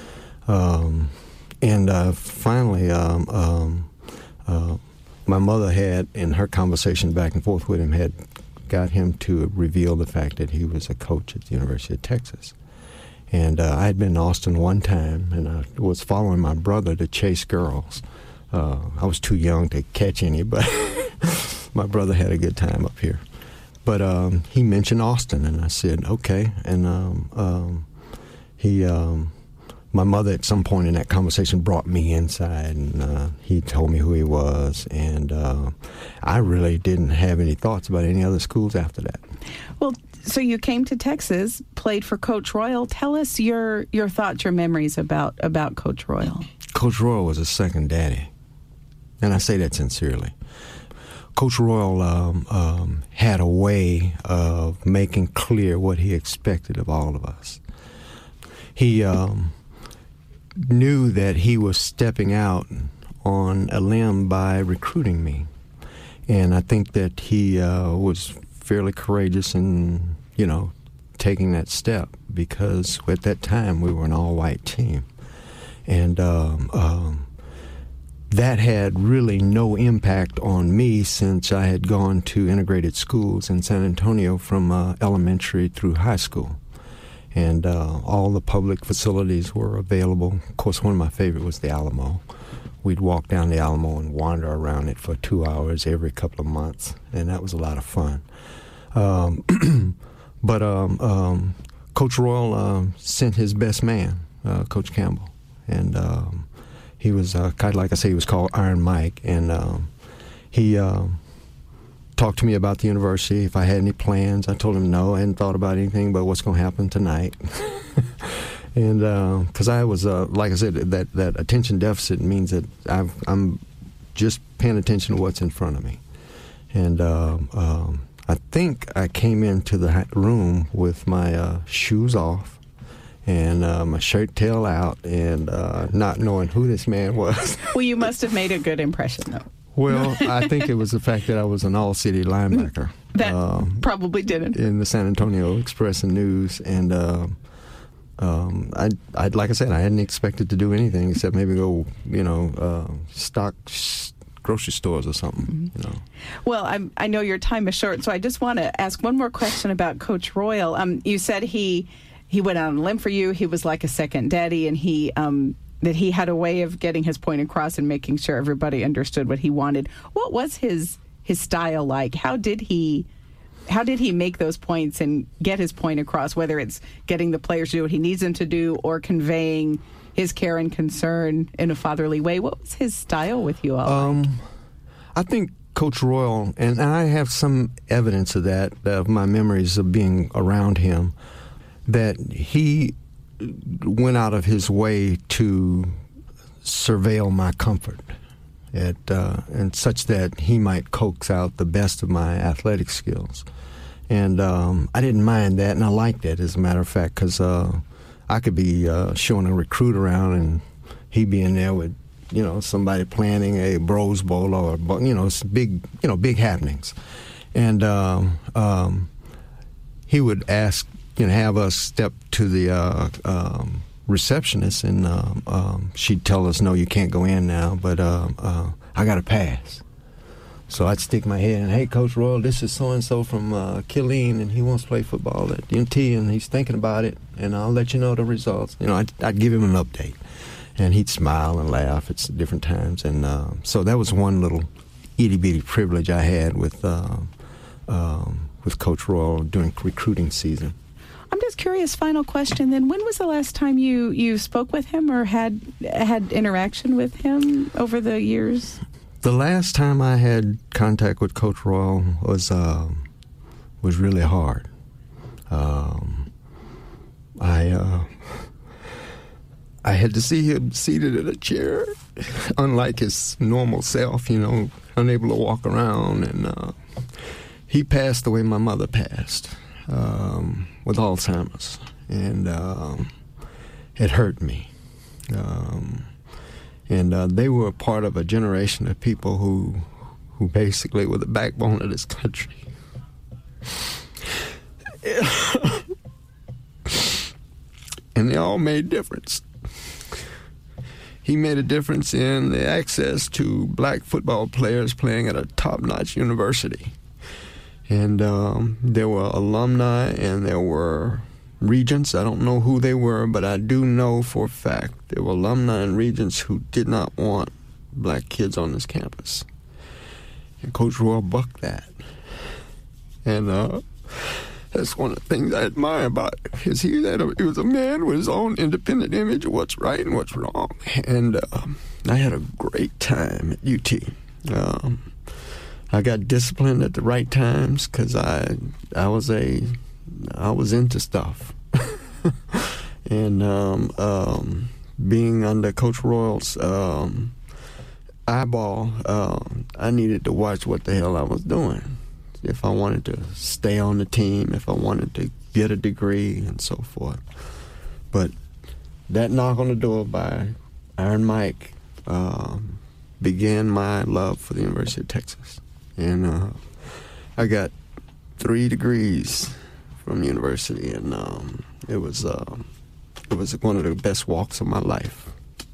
Um, and uh, finally, um, um, uh, my mother had, in her conversation back and forth with him, had got him to reveal the fact that he was a coach at the University of Texas. And uh, I had been in Austin one time, and I was following my brother to chase girls. Uh, I was too young to catch any, but my brother had a good time up here. But um, he mentioned Austin, and I said, okay. And um, um, he, um, my mother at some point in that conversation brought me inside, and uh, he told me who he was. And uh, I really didn't have any thoughts about any other schools after that. Well, so you came to Texas, played for Coach Royal. Tell us your, your thoughts, your memories about, about Coach Royal. Coach Royal was a second daddy, and I say that sincerely. Coach Royal um, um, had a way of making clear what he expected of all of us. He um, knew that he was stepping out on a limb by recruiting me. And I think that he uh, was fairly courageous in, you know, taking that step, because at that time we were an all-white team. And um, um, that had really no impact on me, since I had gone to integrated schools in San Antonio from uh, elementary through high school. And uh, all the public facilities were available. Of course, one of my favorite was the Alamo. We'd walk down the Alamo and wander around it for two hours every couple of months, and that was a lot of fun. Um, but um, um, Coach Royal uh, sent his best man, uh, Coach Campbell, and um, he was, uh, kind of like I say, he was called Iron Mike, and um, he uh, talked to me about the university, if I had any plans. I told him no, I hadn't thought about anything but what's going to happen tonight. And because uh, I was, uh, like I said, that, that attention deficit means that I've, I'm just paying attention to what's in front of me. And uh, um, I think I came into the room with my uh, shoes off and uh, my shirt tail out, and uh, not knowing who this man was. Well, you must have made a good impression, though. Well, I think it was the fact that I was an all-city linebacker. That um, probably didn't. In the San Antonio Express and News, and uh, um, I, I, like I said, I hadn't expected to do anything except maybe go, you know, uh, stock sh- grocery stores or something. Mm-hmm. You know. Well, I'm, I know your time is short, so I just want to ask one more question about Coach Royal. Um, you said he he went out on a limb for you. He was like a second daddy, and he. Um, that he had a way of getting his point across and making sure everybody understood what he wanted. What was his his style like? How did he how did he make those points and get his point across, whether it's getting the players to do what he needs them to do or conveying his care and concern in a fatherly way? What was his style with you all? Um, like? I think Coach Royal, and I have some evidence of that, of my memories of being around him, that he went out of his way to surveil my comfort at, uh, and such that he might coax out the best of my athletic skills. And um, I didn't mind that, and I liked that, as a matter of fact, because uh, I could be uh, showing a recruit around, and he'd be in there with, you know, somebody planning a Bros Bowl or, you know, big, you know, big happenings. And um, um, he would ask, you know, have us step to the uh, um, receptionist, and uh, um, she'd tell us, no, you can't go in now, but uh, uh, I got a pass. So I'd stick my head in, hey, Coach Royal, this is so-and-so from uh, Killeen, and he wants to play football at U N T, and he's thinking about it, and I'll let you know the results. You know, I'd, I'd give him an update, and he'd smile and laugh at different times. And uh, so that was one little itty-bitty privilege I had with, uh, um, with Coach Royal during recruiting season. I'm just curious, final question then. When was the last time you, you spoke with him or had had interaction with him over the years? The last time I had contact with Coach Royal was uh, was really hard. Um, I uh, I had to see him seated in a chair, unlike his normal self, you know, unable to walk around. And uh, he passed the way my mother passed. Um, with Alzheimer's, and um, it hurt me. Um, and uh, they were a part of a generation of people who, who basically were the backbone of this country. And they all made a difference. He made a difference in the access to black football players playing at a top-notch university. And um, there were alumni and there were regents. I don't know who they were, but I do know for a fact there were alumni and regents who did not want black kids on this campus. And Coach Royal bucked that. And uh, that's one of the things I admire about it, is he, had a, he was a man with his own independent image of what's right and what's wrong. And uh, I had a great time at U T. Um, I got disciplined at the right times because I I was a I was into stuff, and um, um, being under Coach Royal's um, eyeball, uh, I needed to watch what the hell I was doing if I wanted to stay on the team, if I wanted to get a degree, and so forth. But that knock on the door by Iron Mike um, began my love for the University of Texas. And uh, I got three degrees from university, and um, it was uh, it was one of the best walks of my life.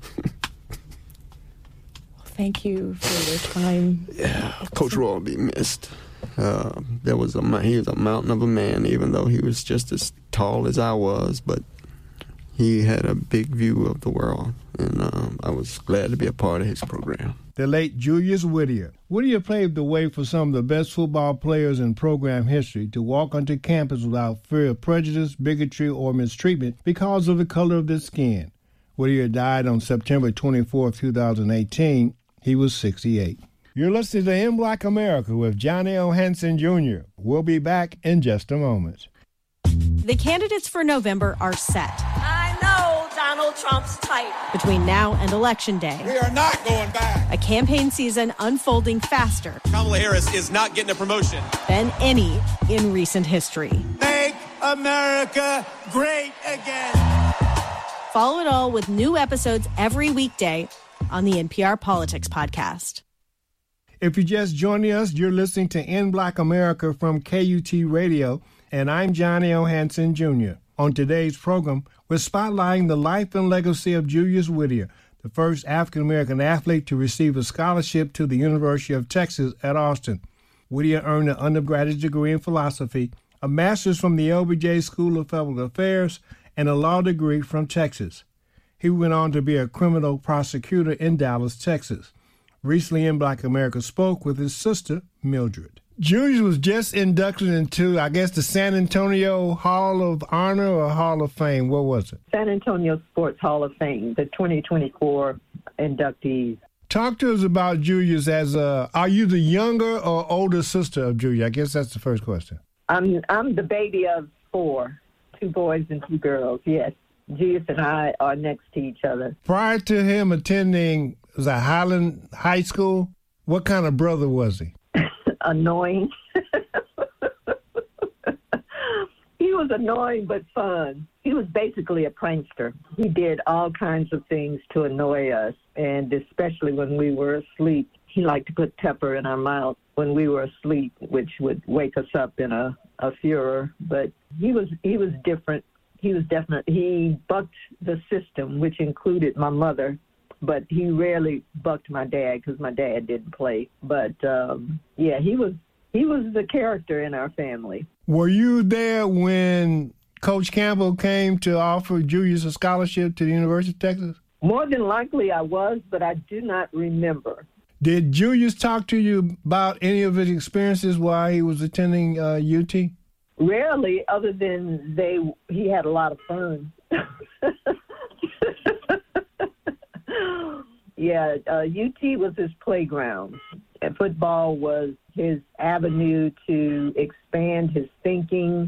Thank you for your time. Yeah, Coach Royal will be missed. Uh, there was a he was a mountain of a man, even though he was just as tall as I was, but he had a big view of the world, and um, I was glad to be a part of his program. The late Julius Whittier. Whittier paved the way for some of the best football players in program history to walk onto campus without fear of prejudice, bigotry, or mistreatment because of the color of their skin. Whittier died on September twenty-fourth, two thousand eighteen. He was sixty-eight. You're listening to In Black America with Johnny O. Hansen Junior We'll be back in just a moment. The candidates for November are set. I know Donald Trump's type. Between now and Election Day, We are not going back. a campaign season unfolding faster Kamala Harris is not getting a promotion. than any in recent history. Make America great again. Follow it all with new episodes every weekday on the N P R Politics Podcast. If you're just joining us, you're listening to In Black America from K U T Radio, and I'm Johnny O. Hanson, Junior On today's program, we're spotlighting the life and legacy of Julius Whittier, the first African-American athlete to receive a scholarship to the University of Texas at Austin. Whittier earned an undergraduate degree in philosophy, a master's from the L B J School of Federal Affairs, and a law degree from Texas. He went on to be a criminal prosecutor in Dallas, Texas. Recently, In Black America spoke with his sister, Mildred. Julius was just inducted into, I guess, the San Antonio Hall of Honor or Hall of Fame. What was it? San Antonio Sports Hall of Fame, the twenty twenty-four inductees. Talk to us about Julius as a, are you the younger or older sister of Julius? I guess that's the first question. I'm I'm the baby of four, two boys and two girls, yes. Julius and I are next to each other. Prior to him attending was that Highland High School, what kind of brother was he? Annoying. He was annoying but fun. He was basically a prankster. He did all kinds of things to annoy us, and especially when we were asleep. He liked to put pepper in our mouth when we were asleep, which would wake us up in a, a furor. But he was he was different. He was definitely, he bucked the system, which included my mother. But he rarely bucked my dad because my dad didn't play. But, um, yeah, he was he was the character in our family. Were you there when Coach Campbell came to offer Julius a scholarship to the University of Texas? More than likely I was, but I do not remember. Did Julius talk to you about any of his experiences while he was attending uh, U T? Rarely, other than they he had a lot of fun. Yeah, uh, U T was his playground, and football was his avenue to expand his thinking,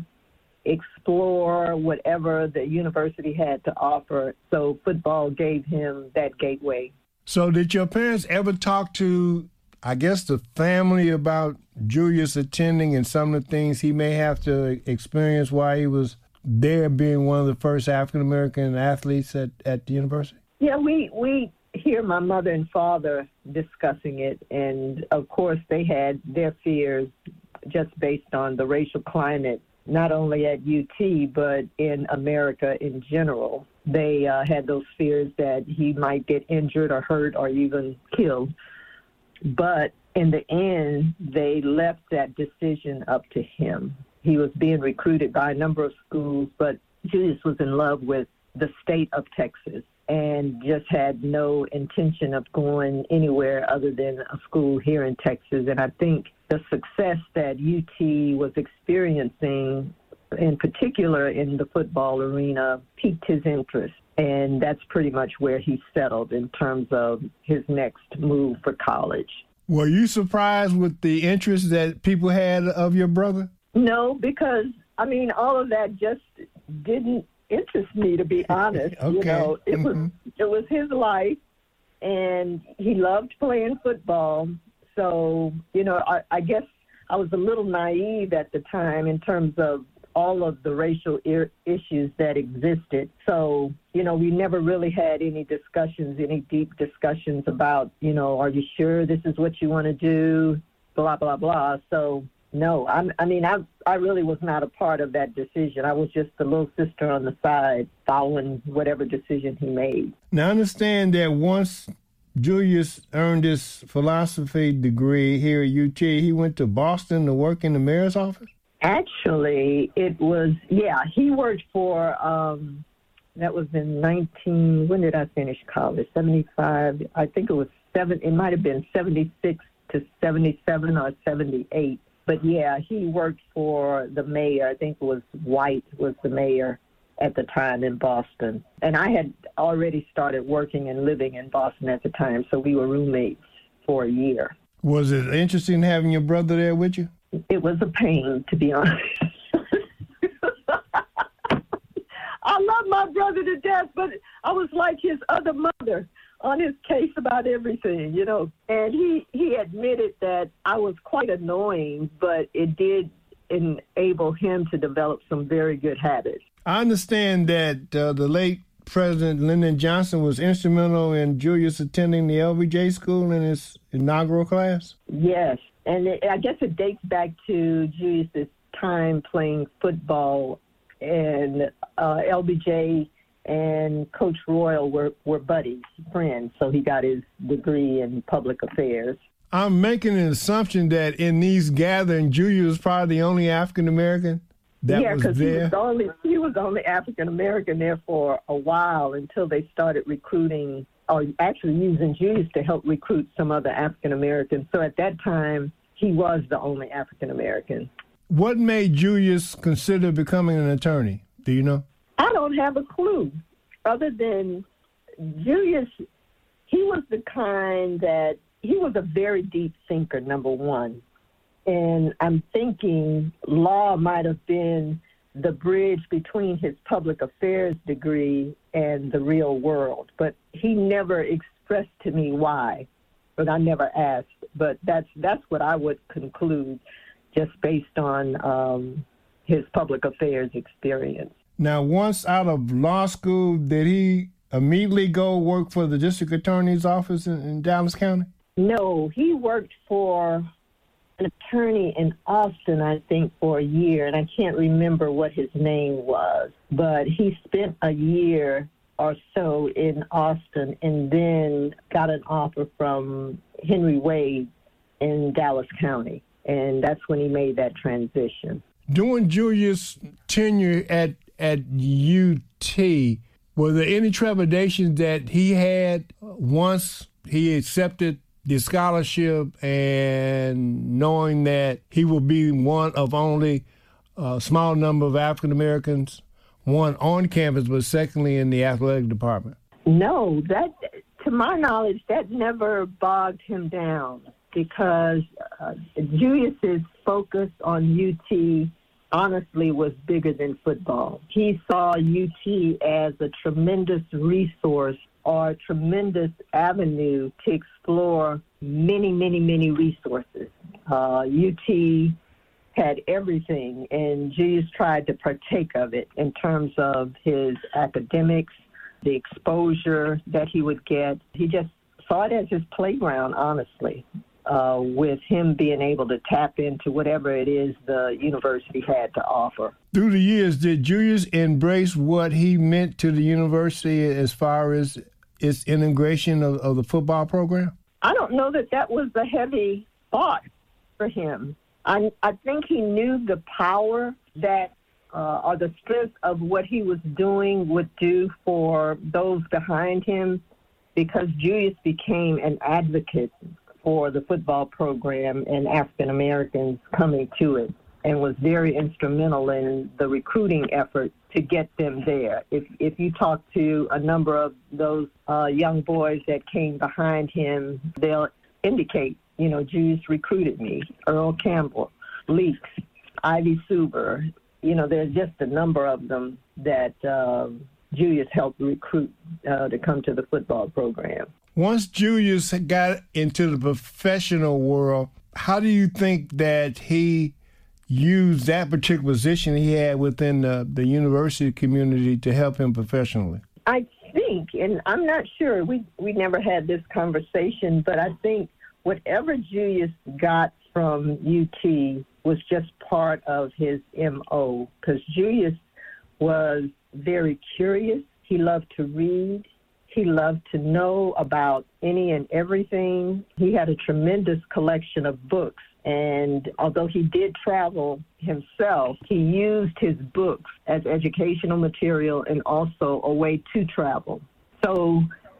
explore whatever the university had to offer. So football gave him that gateway. So did your parents ever talk to, I guess, the family about Julius attending and some of the things he may have to experience while he was there being one of the first African-American athletes at, at the university? Yeah, we, we hear my mother and father discussing it, and of course they had their fears just based on the racial climate, not only at U T, but in America in general. They uh, had those fears that he might get injured or hurt or even killed. But in the end, they left that decision up to him. He was being recruited by a number of schools, but Julius was in love with the state of Texas and just had no intention of going anywhere other than a school here in Texas. And I think the success that U T was experiencing, in particular in the football arena, piqued his interest. And that's pretty much where he settled in terms of his next move for college. Were you surprised with the interest that people had of your brother? No, because, I mean, all of that just didn't interest me, to be honest. Okay. You know, it was Mhm. it was his life, and he loved playing football. So, you know, I, I guess I was a little naive at the time in terms of all of the racial ir- issues that existed. So, you know, we never really had any discussions, any deep discussions about, you know, are you sure this is what you want to do, blah, blah, blah. So, no, I'm, I mean, I I really was not a part of that decision. I was just the little sister on the side following whatever decision he made. Now, understand that once Julius earned his philosophy degree here at U T, he went to Boston to work in the mayor's office? Actually, it was, yeah, he worked for, um, that was in nineteen, when did I finish college? seventy-five, I think it was seven, it might have been seventy-six to seventy-seven or seventy-eight. But yeah, he worked for the mayor. I think it was White was the mayor at the time in Boston. And I had already started working and living in Boston at the time, so we were roommates for a year. Was it interesting having your brother there with you? It was a pain, to be honest. I love my brother to death, but I was like his other mother on his case about everything, you know. And he, he admitted that I was quite annoying, but it did enable him to develop some very good habits. I understand that uh, the late President Lyndon Johnson was instrumental in Julius attending the L B J school in his inaugural class? Yes, and it, I guess it dates back to Julius's time playing football, and uh, L B J and Coach Royal were, were buddies, friends, so he got his degree in public affairs. I'm making an assumption that in these gatherings, Julius was probably the only African-American that yeah, was because there. he was only he was only African-American there for a while until they started recruiting, or actually using Julius to help recruit some other African-Americans. So at that time, he was the only African-American. What made Julius consider becoming an attorney? Do you know? I don't have a clue, other than Julius, he was the kind that, he was a very deep thinker, number one. And I'm thinking law might have been the bridge between his public affairs degree and the real world. But he never expressed to me why, but I never asked. But that's that's what I would conclude just based on um, his public affairs experience. Now, once out of law school, did he immediately go work for the district attorney's office in, in Dallas County? No, he worked for an attorney in Austin, I think, for a year, and I can't remember what his name was, but he spent a year or so in Austin and then got an offer from Henry Wade in Dallas County, and that's when he made that transition. During Julius' tenure at, at U T, were there any trepidations that he had once he accepted the scholarship and knowing that he will be one of only a small number of African Americans, one on campus, but secondly in the athletic department? No, that, to my knowledge, that never bogged him down because uh, Julius's focus on U T honestly was bigger than football. He saw U T as a tremendous resource or a tremendous avenue to explore many, many, many resources. Uh, U T had everything, and Julius tried to partake of it in terms of his academics, the exposure that he would get. He just saw it as his playground, honestly, uh, with him being able to tap into whatever it is the university had to offer. Through the years, did Julius embrace what he meant to the university as far as its integration of, of the football program? I don't know that that was a heavy thought for him. I, I think he knew the power that uh, or the strength of what he was doing would do for those behind him, because Julius became an advocate for the football program and African Americans coming to it, and was very instrumental in the recruiting effort to get them there. If if you talk to a number of those uh, young boys that came behind him, they'll indicate, you know, Julius recruited me. Earl Campbell, Leaks, Ivy Suber, you know, there's just a number of them that uh, Julius helped recruit uh, to come to the football program. Once Julius got into the professional world, how do you think that he used that particular position he had within the, the university community to help him professionally? I think, and I'm not sure, we, we never had this conversation, but I think whatever Julius got from U T was just part of his M O, because Julius was very curious. He loved to read. He loved to know about any and everything. He had a tremendous collection of books. And although he did travel himself, he used his books as educational material and also a way to travel. So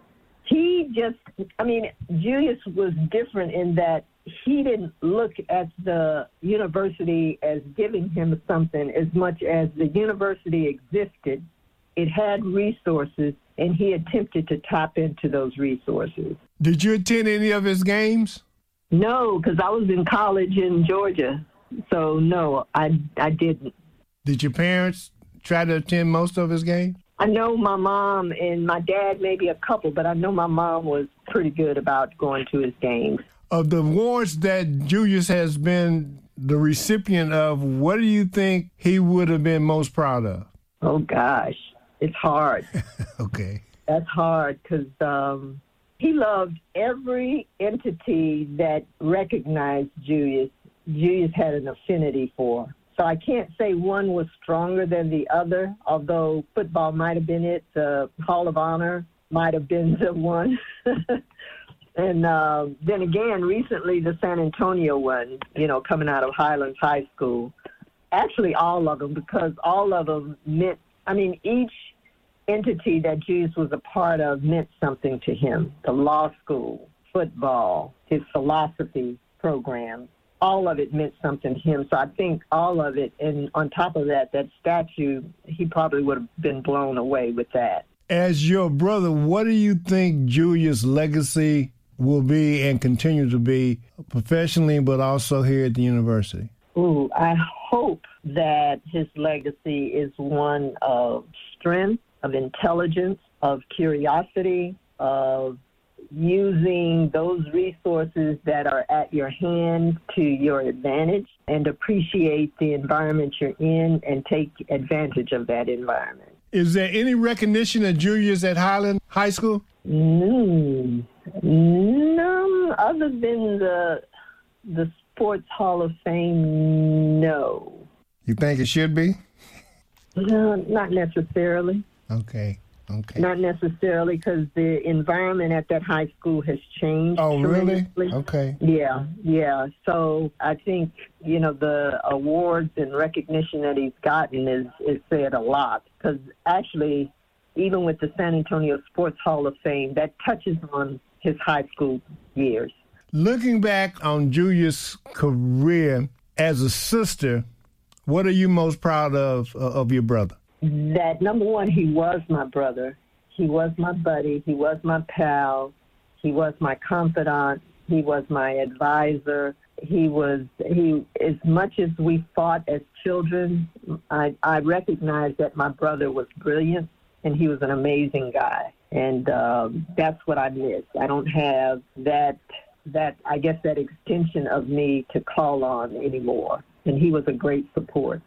he just, I mean, Julius was different in that he didn't look at the university as giving him something as much as the university existed. It had resources, and he attempted to tap into those resources. Did you attend any of his games? No, because I was in college in Georgia. So, no, I, I didn't. Did your parents try to attend most of his games? I know my mom and my dad, maybe a couple, but I know my mom was pretty good about going to his games. Of the awards that Julius has been the recipient of, what do you think he would have been most proud of? Oh, gosh, it's hard. Okay. That's hard because um, he loved every entity that recognized Julius. Julius had an affinity for. So I can't say one was stronger than the other, although football might have been it. The Hall of Honor might have been the one. And uh, then again, recently the San Antonio one, you know, coming out of Highlands High School. Actually, all of them, because all of them meant, I mean, each entity that Julius was a part of meant something to him. The law school, football, his philosophy program, all of it meant something to him. So I think all of it, and on top of that, that statue, he probably would have been blown away with that. As your brother, what do you think Julius' legacy will be and continue to be professionally, but also here at the university? Ooh, I hope that his legacy is one of strength, of intelligence, of curiosity, of using those resources that are at your hand to your advantage, and appreciate the environment you're in and take advantage of that environment. Is there any recognition of Julius at Highland High School? Mm, none other than the the Sports Hall of Fame, no. You think it should be? No, not necessarily. Okay, okay. Not necessarily, because the environment at that high school has changed. Oh, really? tremendously. Okay. Yeah, yeah. So I think, you know, the awards and recognition that he's gotten is, is said a lot. Because actually, even with the San Antonio Sports Hall of Fame, that touches on his high school years. Looking back on Julius' career as a sister, what are you most proud of uh, of your brother? That, number one, he was my brother. He was my buddy. He was my pal. He was my confidant. He was my advisor. He was, he, as much as we fought as children, I, I recognized that my brother was brilliant, and he was an amazing guy. And um, that's what I miss. I don't have that, that, I guess, that extension of me to call on anymore. And he was a great support.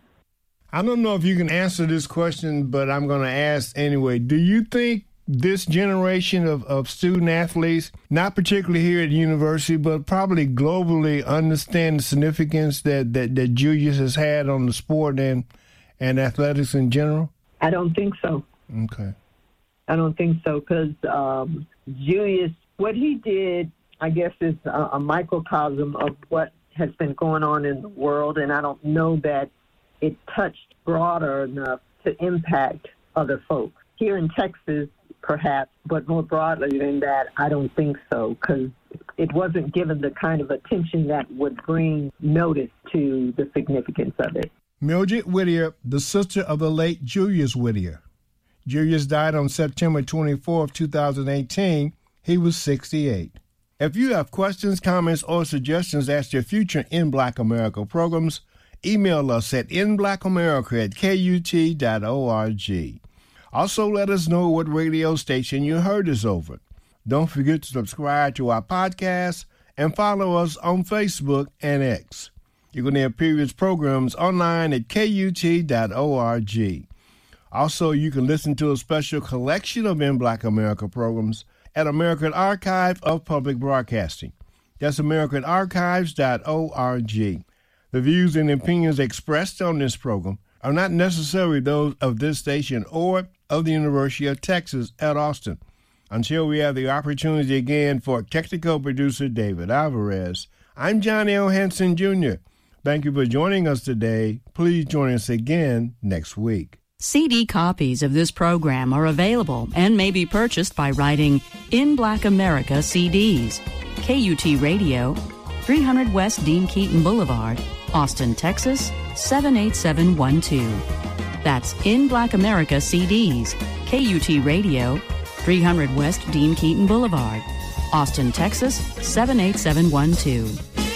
I don't know if you can answer this question, but I'm going to ask anyway. Do you think this generation of, of student athletes, not particularly here at the university, but probably globally, understand the significance that, that, that Julius has had on the sport and, and athletics in general? I don't think so. Okay. I don't think so, because um, Julius, what he did, I guess, is a, a microcosm of what has been going on in the world, and I don't know that it touched broader enough to impact other folks. Here in Texas, perhaps, but more broadly than that, I don't think so, because it wasn't given the kind of attention that would bring notice to the significance of it. Mildred Whittier, the sister of the late Julius Whittier. Julius died on September twenty-fourth, two thousand eighteen. He was sixty-eight. If you have questions, comments, or suggestions as to future In Black America programs, email us at in black america at k u t dot org. Also, let us know what radio station you heard us over. Don't forget to subscribe to our podcast and follow us on Facebook and X. You can hear previous programs online at k u t dot org. Also, you can listen to a special collection of In Black America programs at American Archive of Public Broadcasting. That's american archives dot org. The views and opinions expressed on this program are not necessarily those of this station or of the University of Texas at Austin. Until we have the opportunity again for technical producer David Alvarez, I'm John L. Hanson, Junior Thank you for joining us today. Please join us again next week. C D copies of this program are available and may be purchased by writing In Black America C Ds, K U T Radio, three hundred West Dean Keaton Boulevard, Austin, Texas, seven eight seven one two. That's In Black America C Ds, K U T Radio, three hundred West Dean Keaton Boulevard, Austin, Texas, seven eight seven one two.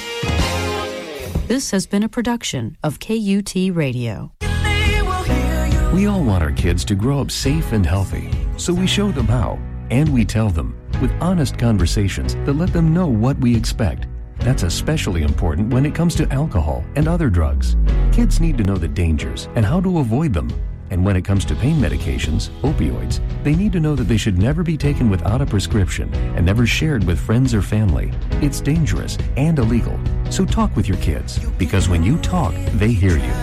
This has been a production of K U T Radio. We all want our kids to grow up safe and healthy, so we show them how, and we tell them with honest conversations that let them know what we expect. That's especially important when it comes to alcohol and other drugs. Kids need to know the dangers and how to avoid them. And when it comes to pain medications, opioids, they need to know that they should never be taken without a prescription and never shared with friends or family. It's dangerous and illegal. So talk with your kids, because when you talk, they hear you.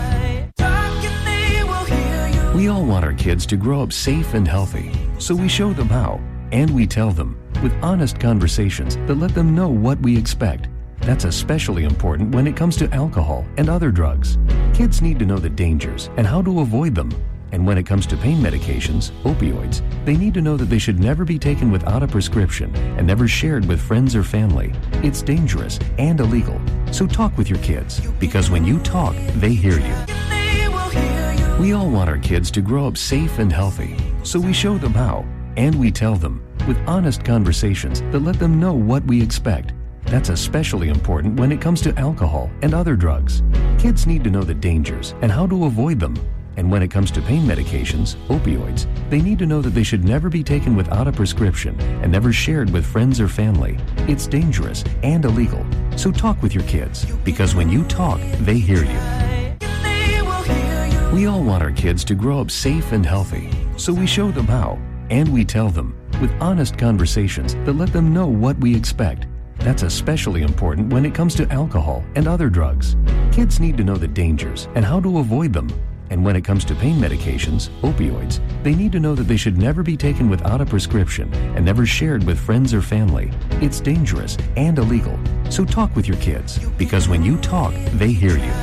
We all want our kids to grow up safe and healthy, so we show them how, and we tell them with honest conversations that let them know what we expect. That's especially important when it comes to alcohol and other drugs. Kids need to know the dangers and how to avoid them. And when it comes to pain medications, opioids, they need to know that they should never be taken without a prescription and never shared with friends or family. It's dangerous and illegal. So talk with your kids, because when you talk, they hear you. We all want our kids to grow up safe and healthy, so we show them how, and we tell them with honest conversations that let them know what we expect. That's especially important when it comes to alcohol and other drugs. Kids need to know the dangers and how to avoid them. And when it comes to pain medications, opioids, they need to know that they should never be taken without a prescription and never shared with friends or family. It's dangerous and illegal. So talk with your kids, because when you talk, they hear you. We all want our kids to grow up safe and healthy, so we show them how, and we tell them with honest conversations that let them know what we expect. That's especially important when it comes to alcohol and other drugs. Kids need to know the dangers and how to avoid them. And when it comes to pain medications, opioids, they need to know that they should never be taken without a prescription and never shared with friends or family. It's dangerous and illegal. So talk with your kids, because when you talk, they hear you.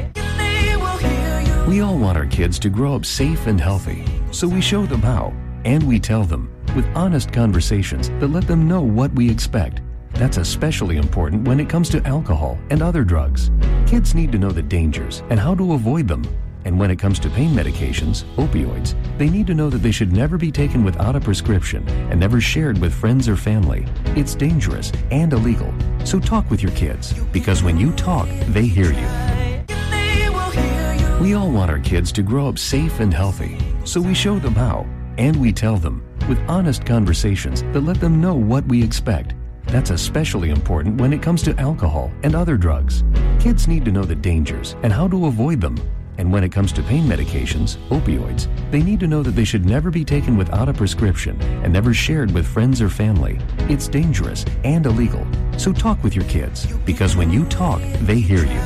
We all want our kids to grow up safe and healthy, so we show them how, and we tell them with honest conversations that let them know what we expect. That's especially important when it comes to alcohol and other drugs. Kids need to know the dangers and how to avoid them. And when it comes to pain medications, opioids, they need to know that they should never be taken without a prescription and never shared with friends or family. It's dangerous and illegal. So talk with your kids, because when you talk, they hear you. We all want our kids to grow up safe and healthy, so we show them how, and we tell them with honest conversations that let them know what we expect. That's especially important when it comes to alcohol and other drugs. Kids need to know the dangers and how to avoid them. And when it comes to pain medications, opioids, they need to know that they should never be taken without a prescription and never shared with friends or family. It's dangerous and illegal. So talk with your kids, because when you talk, they hear you.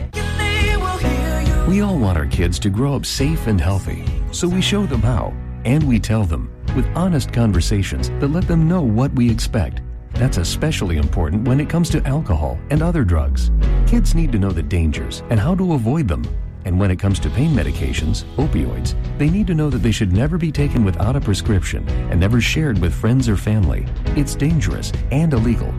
We all want our kids to grow up safe and healthy, so we show them how, and we tell them with honest conversations that let them know what we expect. That's especially important when it comes to alcohol and other drugs. Kids need to know the dangers and how to avoid them. And when it comes to pain medications, opioids, they need to know that they should never be taken without a prescription and never shared with friends or family. It's dangerous and illegal.